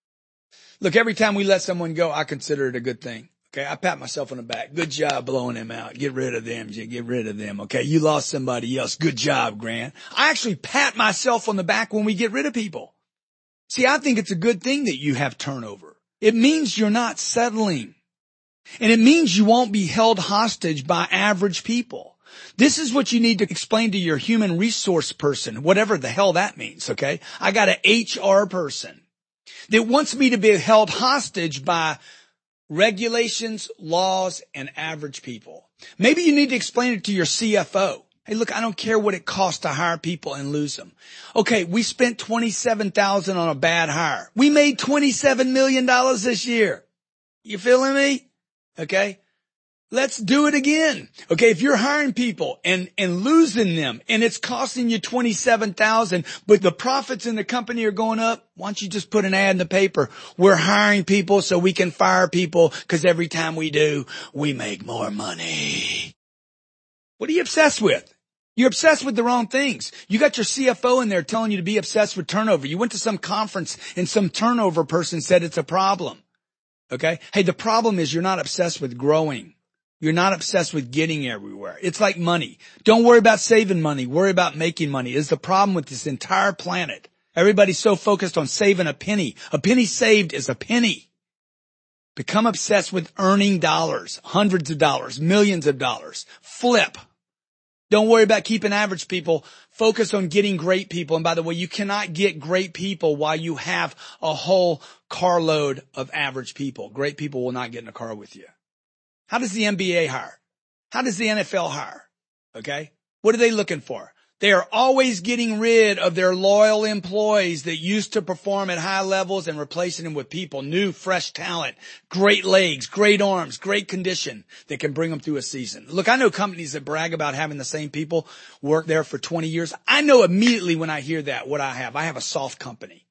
Look, every time we let someone go, I consider it a good thing. Okay, I pat myself on the back. Good job blowing them out. Get rid of them, Jim. Get rid of them. Okay, you lost somebody else. Good job, Grant. I actually pat myself on the back when we get rid of people. See, I think it's a good thing that you have turnover. It means you're not settling. And it means you won't be held hostage by average people. This is what you need to explain to your human resource person, whatever the hell that means, okay? I got an H R person that wants me to be held hostage by regulations, laws, and average people. Maybe you need to explain it to your C F O. Hey, look, I don't care what it costs to hire people and lose them. Okay, we spent twenty-seven thousand dollars on a bad hire. We made twenty-seven million dollars this year. You feeling me? Okay. Let's do it again. Okay. If you're hiring people and, and losing them and it's costing you twenty-seven thousand dollars, but the profits in the company are going up, why don't you just put an ad in the paper? We're hiring people so we can fire people because every time we do, we make more money. What are you obsessed with? You're obsessed with the wrong things. You got your C F O in there telling you to be obsessed with turnover. You went to some conference and some turnover person said it's a problem. Okay. Hey, the problem is you're not obsessed with growing. You're not obsessed with getting everywhere. It's like money. Don't worry about saving money. Worry about making money. It's the problem with this entire planet. Everybody's so focused on saving a penny. A penny saved is a penny. Become obsessed with earning dollars, hundreds of dollars, millions of dollars. Flip. Don't worry about keeping average people. Focus on getting great people. And by the way, you cannot get great people while you have a whole carload of average people. Great people will not get in a car with you. How does the N B A hire? How does the N F L hire? Okay. What are they looking for? They are always getting rid of their loyal employees that used to perform at high levels and replacing them with people, new, fresh talent, great legs, great arms, great condition that can bring them through a season. Look, I know companies that brag about having the same people work there for twenty years. I know immediately when I hear that what I have. I have a soft company,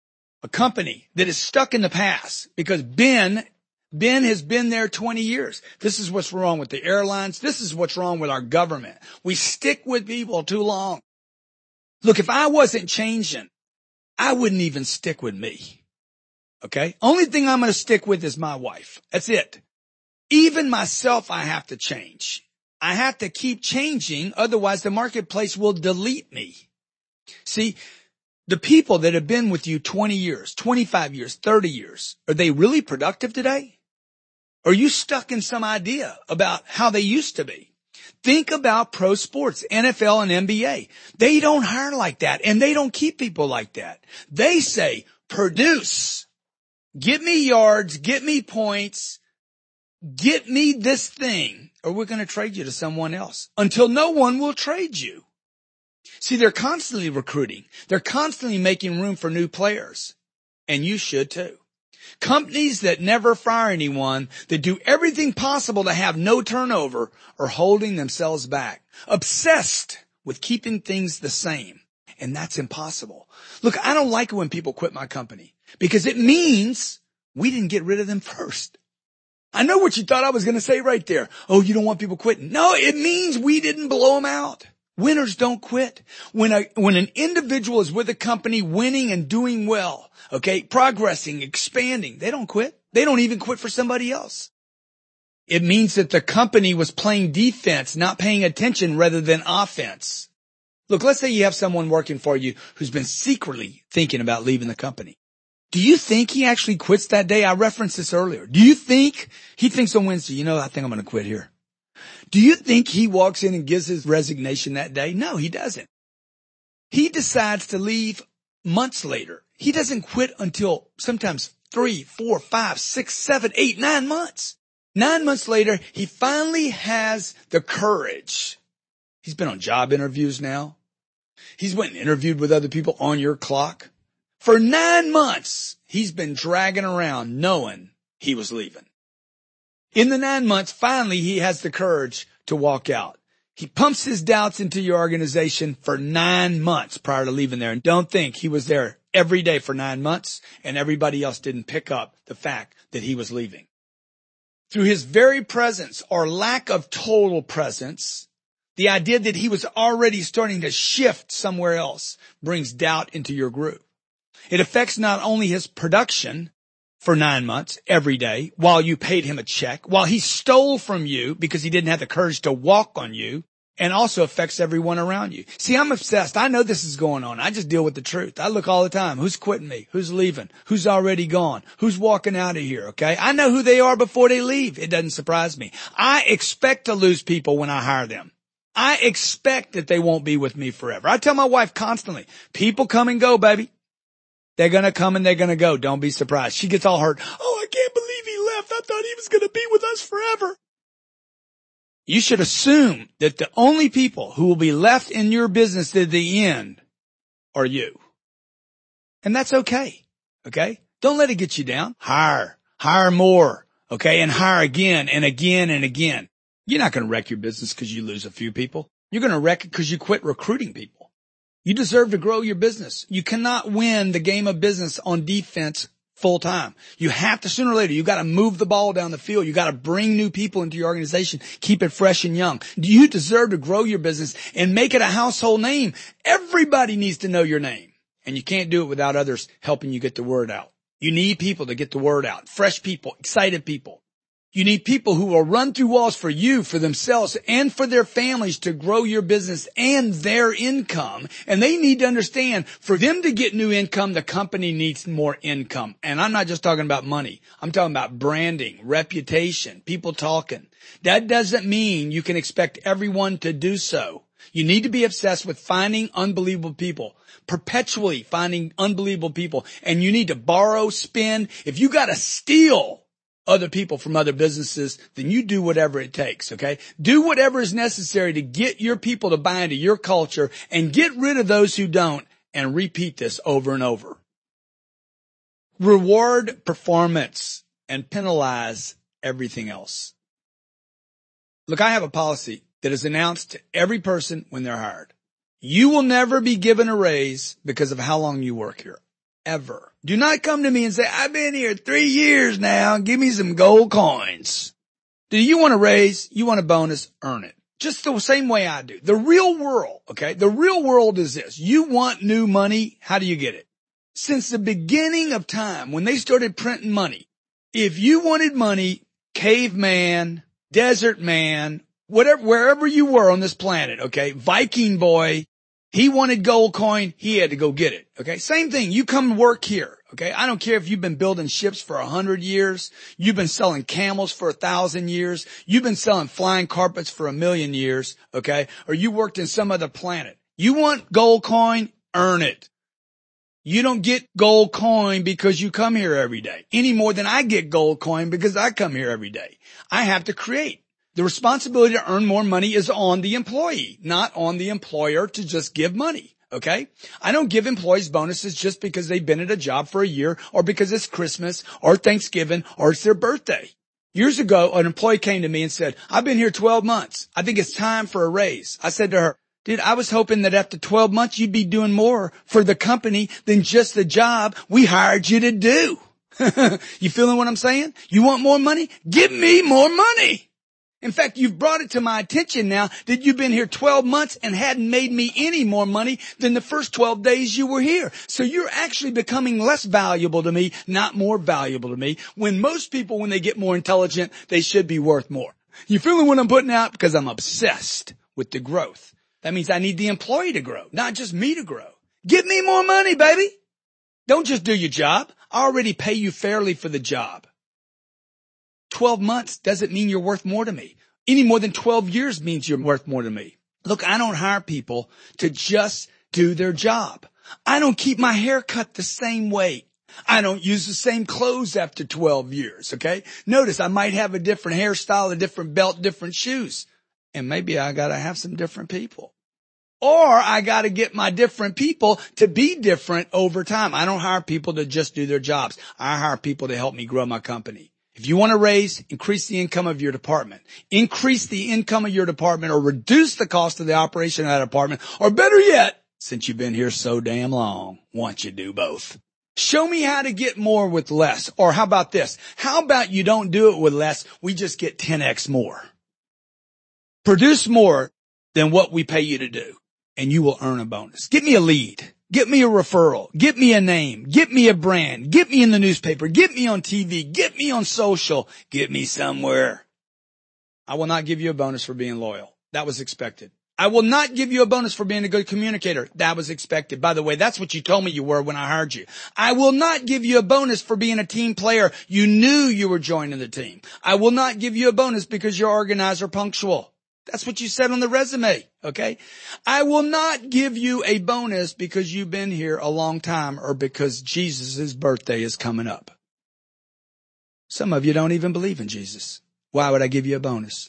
a company that is stuck in the past because Ben Ben has been there twenty years. This is what's wrong with the airlines. This is what's wrong with our government. We stick with people too long. Look, if I wasn't changing, I wouldn't even stick with me. Okay? Only thing I'm going to stick with is my wife. That's it. Even myself, I have to change. I have to keep changing. Otherwise, the marketplace will delete me. See, the people that have been with you twenty years, twenty-five years, thirty years, are they really productive today? Are you stuck in some idea about how they used to be? Think about pro sports, N F L and N B A. They don't hire like that, and they don't keep people like that. They say, produce. Get me yards, get me points, get me this thing. or we're going to trade you to someone else until no one will trade you. See, they're constantly recruiting. They're constantly making room for new players. And you should too. Companies that never fire anyone, that do everything possible to have no turnover, are holding themselves back, obsessed with keeping things the same. And that's impossible. Look, I don't like it when people quit my company because it means we didn't get rid of them first. I know what you thought I was going to say right there. Oh, you don't want people quitting. No, it means we didn't blow them out. Winners don't quit. When a, when an individual is with a company winning and doing well, okay, progressing, expanding, they don't quit. They don't even quit for somebody else. It means that the company was playing defense, not paying attention rather than offense. Look, let's say you have someone working for you who's been secretly thinking about leaving the company. Do you think he actually quits that day? I referenced this earlier. Do you think he thinks on Wednesday, you know, I think I'm going to quit here? Do you think he walks in and gives his resignation that day? No, he doesn't. He decides to leave months later. He doesn't quit until sometimes three, four, five, six, seven, eight, nine months. Nine months later, he finally has the courage. He's been on job interviews now. He's went and interviewed with other people on your clock. For nine months, he's been dragging around knowing he was leaving. In the nine months, finally, he has the courage to walk out. He pumps his doubts into your organization for nine months prior to leaving there. And don't think he was there every day for nine months and everybody else didn't pick up the fact that he was leaving. Through his very presence or lack of total presence, the idea that he was already starting to shift somewhere else brings doubt into your group. It affects not only his production for nine months every day while you paid him a check, while he stole from you because he didn't have the courage to walk on you, and also affects everyone around you. See, I'm obsessed. I know this is going on. I just deal with the truth. I look all the time. Who's quitting me? Who's leaving? Who's already gone? Who's walking out of here? Okay. I know who they are before they leave. It doesn't surprise me. I expect to lose people when I hire them. I expect that they won't be with me forever. I tell my wife constantly, people come and go, baby. They're going to come and they're going to go. Don't be surprised. She gets all hurt. Oh, I can't believe he left. I thought he was going to be with us forever. You should assume that the only people who will be left in your business to the end are you. And that's okay. Okay. Don't let it get you down. Hire, hire more. Okay. And hire again and again and again. You're not going to wreck your business because you lose a few people. You're going to wreck it because you quit recruiting people. You deserve to grow your business. You cannot win the game of business on defense full time. You have to, sooner or later, you got to move the ball down the field. You got to bring new people into your organization. Keep it fresh and young. You deserve to grow your business and make it a household name. Everybody needs to know your name. And you can't do it without others helping you get the word out. You need people to get the word out. Fresh people, excited people. You need people who will run through walls for you, for themselves, and for their families to grow your business and their income. And they need to understand, for them to get new income, the company needs more income. And I'm not just talking about money. I'm talking about branding, reputation, people talking. That doesn't mean you can expect everyone to do so. You need to be obsessed with finding unbelievable people, perpetually finding unbelievable people. And you need to borrow, spend. If you got to steal other people from other businesses, then you do whatever it takes, okay? Do whatever is necessary to get your people to buy into your culture and get rid of those who don't, and repeat this over and over. Reward performance and penalize everything else. Look, I have a policy that is announced to every person when they're hired. You will never be given a raise because of how long you work here. Ever. Do not come to me and say, I've been here three years now. Give me some gold coins. Do you want a raise? You want a bonus? Earn it. Just the same way I do. The real world, okay? The real world is this. You want new money. How do you get it? Since the beginning of time, when they started printing money, if you wanted money, caveman, desert man, whatever, wherever you were on this planet, okay? Viking boy, he wanted gold coin. He had to go get it. Okay. Same thing. You come work here. Okay. I don't care if you've been building ships for a hundred years. You've been selling camels for a thousand years. You've been selling flying carpets for a million years. Okay. Or you worked in some other planet. You want gold coin? Earn it. You don't get gold coin because you come here every day any more than I get gold coin because I come here every day. I have to create. The responsibility to earn more money is on the employee, not on the employer to just give money. Okay? I don't give employees bonuses just because they've been at a job for a year or because it's Christmas or Thanksgiving or it's their birthday. Years ago, an employee came to me and said, I've been here twelve months. I think it's time for a raise. I said to her, dude, I was hoping that after twelve months, you'd be doing more for the company than just the job we hired you to do. You feeling what I'm saying? You want more money? Give me more money. In fact, you've brought it to my attention now that you've been here twelve months and hadn't made me any more money than the first twelve days you were here. So you're actually becoming less valuable to me, not more valuable to me. When most people, when they get more intelligent, they should be worth more. You feeling what I'm putting out? Because I'm obsessed with the growth. That means I need the employee to grow, not just me to grow. Give me more money, baby. Don't just do your job. I already pay you fairly for the job. twelve months doesn't mean you're worth more to me. Any more than twelve years means you're worth more to me. Look, I don't hire people to just do their job. I don't keep my hair cut the same way. I don't use the same clothes after twelve years, okay? Notice I might have a different hairstyle, a different belt, different shoes. And maybe I gotta have some different people. Or I gotta get my different people to be different over time. I don't hire people to just do their jobs. I hire people to help me grow my company. If you want to raise, increase the income of your department, increase the income of your department or reduce the cost of the operation of that department, or better yet, since you've been here so damn long, why don't you do both? Show me how to get more with less. Or how about this? How about you don't do it with less, we just get ten X more. Produce more than what we pay you to do, and you will earn a bonus. Get me a lead. Get me a referral. Get me a name. Get me a brand. Get me in the newspaper. Get me on T V. Get me on social. Get me somewhere. I will not give you a bonus for being loyal. That was expected. I will not give you a bonus for being a good communicator. That was expected. By the way, that's what you told me you were when I hired you. I will not give you a bonus for being a team player. You knew you were joining the team. I will not give you a bonus because you're organized or punctual. That's what you said on the resume, okay? I will not give you a bonus because you've been here a long time or because Jesus' birthday is coming up. Some of you don't even believe in Jesus. Why would I give you a bonus?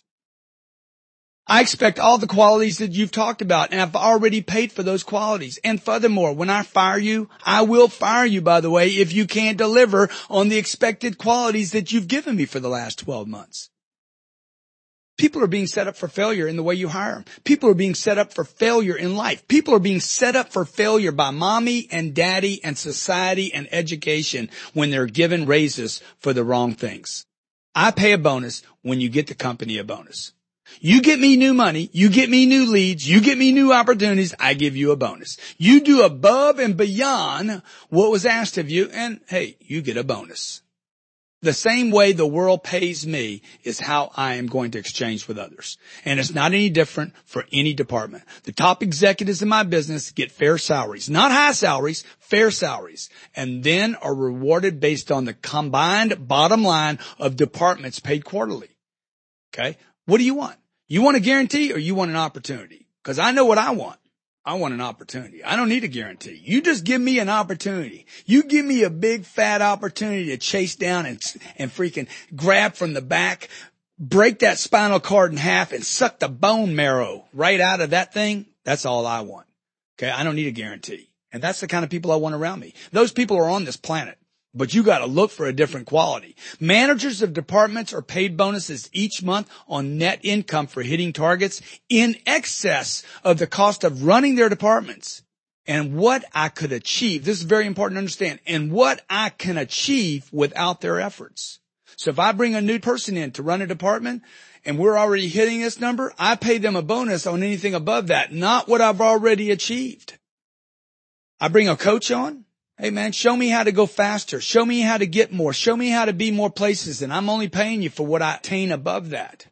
I expect all the qualities that you've talked about, and I've already paid for those qualities. And furthermore, when I fire you, I will fire you, by the way, if you can't deliver on the expected qualities that you've given me for the last twelve months. People are being set up for failure in the way you hire them. People are being set up for failure in life. People are being set up for failure by mommy and daddy and society and education when they're given raises for the wrong things. I pay a bonus when you get the company a bonus. You get me new money, you get me new leads, you get me new opportunities, I give you a bonus. You do above and beyond what was asked of you, and hey, you get a bonus. The same way the world pays me is how I am going to exchange with others. And it's not any different for any department. The top executives in my business get fair salaries, not high salaries, fair salaries, and then are rewarded based on the combined bottom line of departments paid quarterly. Okay? What do you want? You want a guarantee or you want an opportunity? Because I know what I want. I want an opportunity. I don't need a guarantee. You just give me an opportunity. You give me a big fat opportunity to chase down and, and freaking grab from the back, break that spinal cord in half and suck the bone marrow right out of that thing. That's all I want. Okay. I don't need a guarantee. And that's the kind of people I want around me. Those people are on this planet, but you got to look for a different quality. Managers of departments are paid bonuses each month on net income for hitting targets in excess of the cost of running their departments. And what I could achieve, this is very important to understand, and what I can achieve without their efforts. So if I bring a new person in to run a department and we're already hitting this number, I pay them a bonus on anything above that, not what I've already achieved. I bring a coach on. Hey man, show me how to go faster. Show me how to get more. Show me how to be more places. And I'm only paying you for what I attain above that.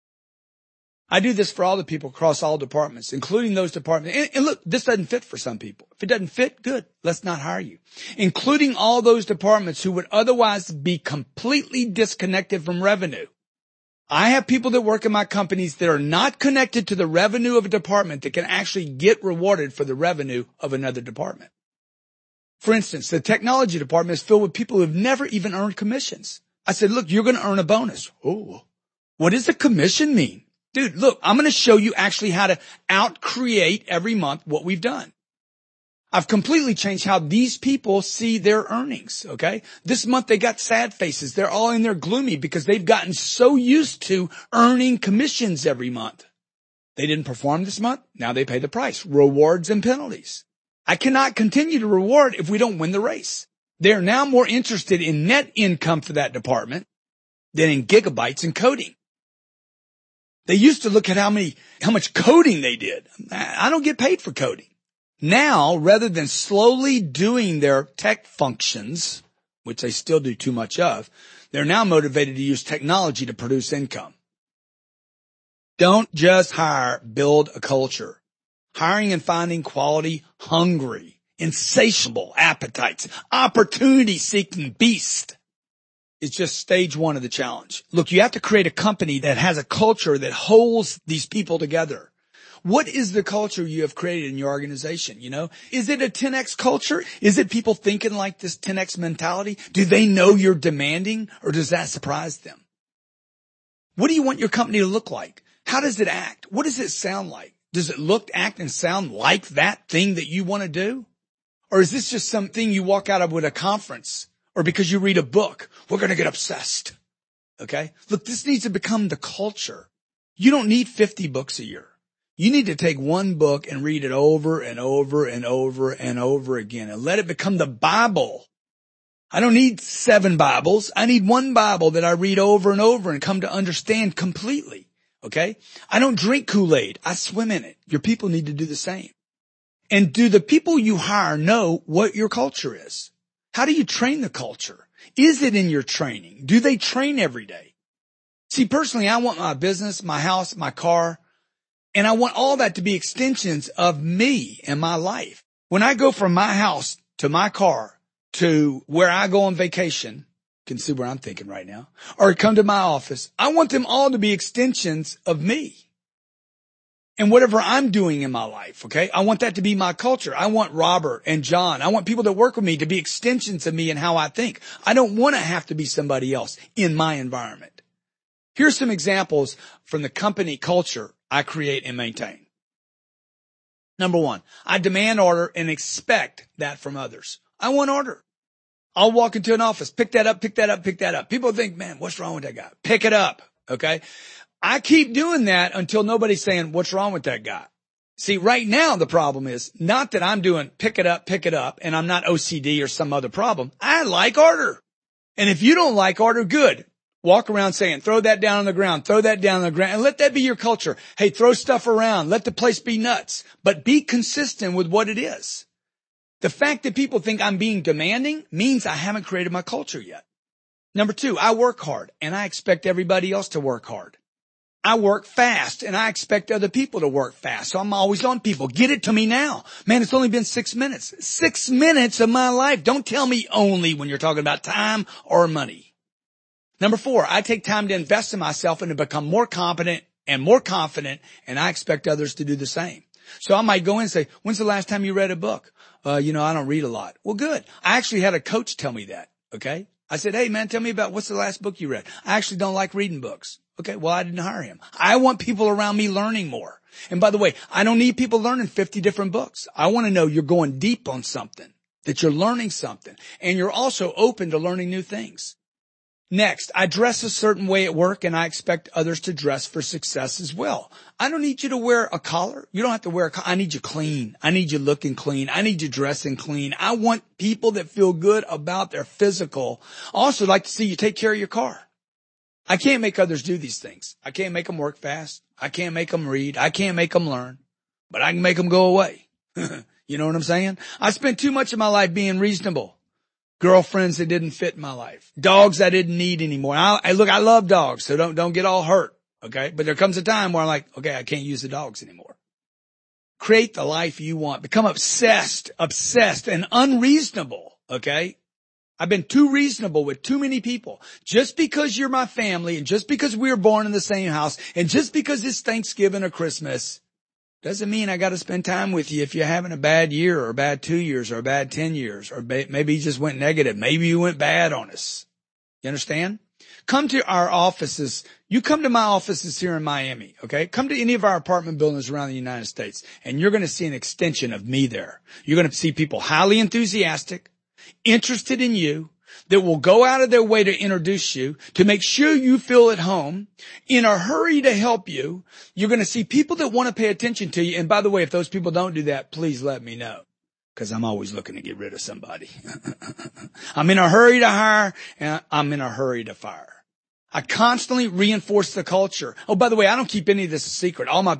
I do this for all the people across all departments, including those departments. And, and look, this doesn't fit for some people. If it doesn't fit, good. Let's not hire you. Including all those departments who would otherwise be completely disconnected from revenue. I have people that work in my companies that are not connected to the revenue of a department that can actually get rewarded for the revenue of another department. For instance, the technology department is filled with people who have never even earned commissions. I said, look, you're going to earn a bonus. Oh, What does a commission mean? Dude, look, I'm going to show you actually how to out-create every month what we've done. I've completely changed how these people see their earnings, okay? This month they got sad faces. They're all in there gloomy because they've gotten so used to earning commissions every month. They didn't perform this month. Now they pay the price. Rewards and penalties. I cannot continue to reward if we don't win the race. They're now more interested in net income for that department than in gigabytes and coding. They used to look at how many, how much coding they did. I don't get paid for coding. Now, rather than slowly doing their tech functions, which they still do too much of, they're now motivated to use technology to produce income. Don't just hire, build a culture. Hiring and finding quality, hungry, insatiable appetites, opportunity-seeking beast is just stage one of the challenge. Look, you have to create a company that has a culture that holds these people together. What is the culture you have created in your organization? You know, is it a ten X culture? Is it people thinking like this ten X mentality? Do they know you're demanding, or does that surprise them? What do you want your company to look like? How does it act? What does it sound like? Does it look, act, and sound like that thing that you want to do? Or is this just something you walk out of with a conference or because you read a book? We're going to get obsessed. Okay? Look, this needs to become the culture. You don't need fifty books a year. You need to take one book and read it over and over and over and over again and let it become the Bible. I don't need seven Bibles. I need one Bible that I read over and over and come to understand completely. Okay? I don't drink Kool-Aid. I swim in it. Your people need to do the same. And do the people you hire know what your culture is? How do you train the culture? Is it in your training? Do they train every day? See, personally, I want my business, my house, my car, and I want all that to be extensions of me and my life. When I go from my house to my car to where I go on vacation, you can see where I'm thinking right now, or come to my office, I want them all to be extensions of me. And whatever I'm doing in my life, okay, I want that to be my culture. I want Robert and John, I want people that work with me to be extensions of me and how I think. I don't want to have to be somebody else in my environment. Here's some examples from the company culture I create and maintain. Number one, I demand order and expect that from others. I want order. I'll walk into an office, pick that up, pick that up, pick that up. People think, man, what's wrong with that guy? Pick it up. Okay. I keep doing that until nobody's saying, what's wrong with that guy? See, right now the problem is not that I'm doing pick it up, pick it up, and I'm not O C D or some other problem. I like order. And if you don't like order, good. Walk around saying, throw that down on the ground, throw that down on the ground, and let that be your culture. Hey, throw stuff around. Let the place be nuts, but be consistent with what it is. The fact that people think I'm being demanding means I haven't created my culture yet. Number two, I work hard, and I expect everybody else to work hard. I work fast, and I expect other people to work fast, so I'm always on people. Get it to me now. Man, it's only been six minutes. Six minutes of my life. Don't tell me only when you're talking about time or money. Number four, I take time to invest in myself and to become more competent and more confident, and I expect others to do the same. So I might go in and say, when's the last time you read a book? Uh, you know, I don't read a lot. Well, good. I actually had a coach tell me that, okay? I said, hey, man, tell me about what's the last book you read? I actually don't like reading books. Okay, well, I didn't hire him. I want people around me learning more. And by the way, I don't need people learning fifty different books. I want to know you're going deep on something, that you're learning something, and you're also open to learning new things. Next, I dress a certain way at work, and I expect others to dress for success as well. I don't need you to wear a collar. You don't have to wear a collar. I need you clean. I need you looking clean. I need you dressing clean. I want people that feel good about their physical. I also like to see you take care of your car. I can't make others do these things. I can't make them work fast. I can't make them read. I can't make them learn, but I can make them go away. You know what I'm saying? I spent too much of my life being reasonable. Girlfriends that didn't fit my life. Dogs I didn't need anymore. I, I look, I love dogs, so don't, don't get all hurt. Okay. But there comes a time where I'm like, okay, I can't use the dogs anymore. Create the life you want. Become obsessed, obsessed and unreasonable. Okay. I've been too reasonable with too many people. Just because you're my family and just because we were born in the same house and just because it's Thanksgiving or Christmas doesn't mean I got to spend time with you if you're having a bad year or a bad two years or a bad ten years or ba- maybe you just went negative. Maybe you went bad on us. You understand? come to our offices. You come to my offices here in Miami, okay? Come to any of our apartment buildings around the United States, and you're going to see an extension of me there. You're going to see people highly enthusiastic, interested in you, that will go out of their way to introduce you, to make sure you feel at home, in a hurry to help you. You're going to see people that want to pay attention to you. And by the way, if those people don't do that, please let me know, because I'm always looking to get rid of somebody. I'm in a hurry to hire, and I'm in a hurry to fire. I constantly reinforce the culture. Oh, by the way, I don't keep any of this a secret. All my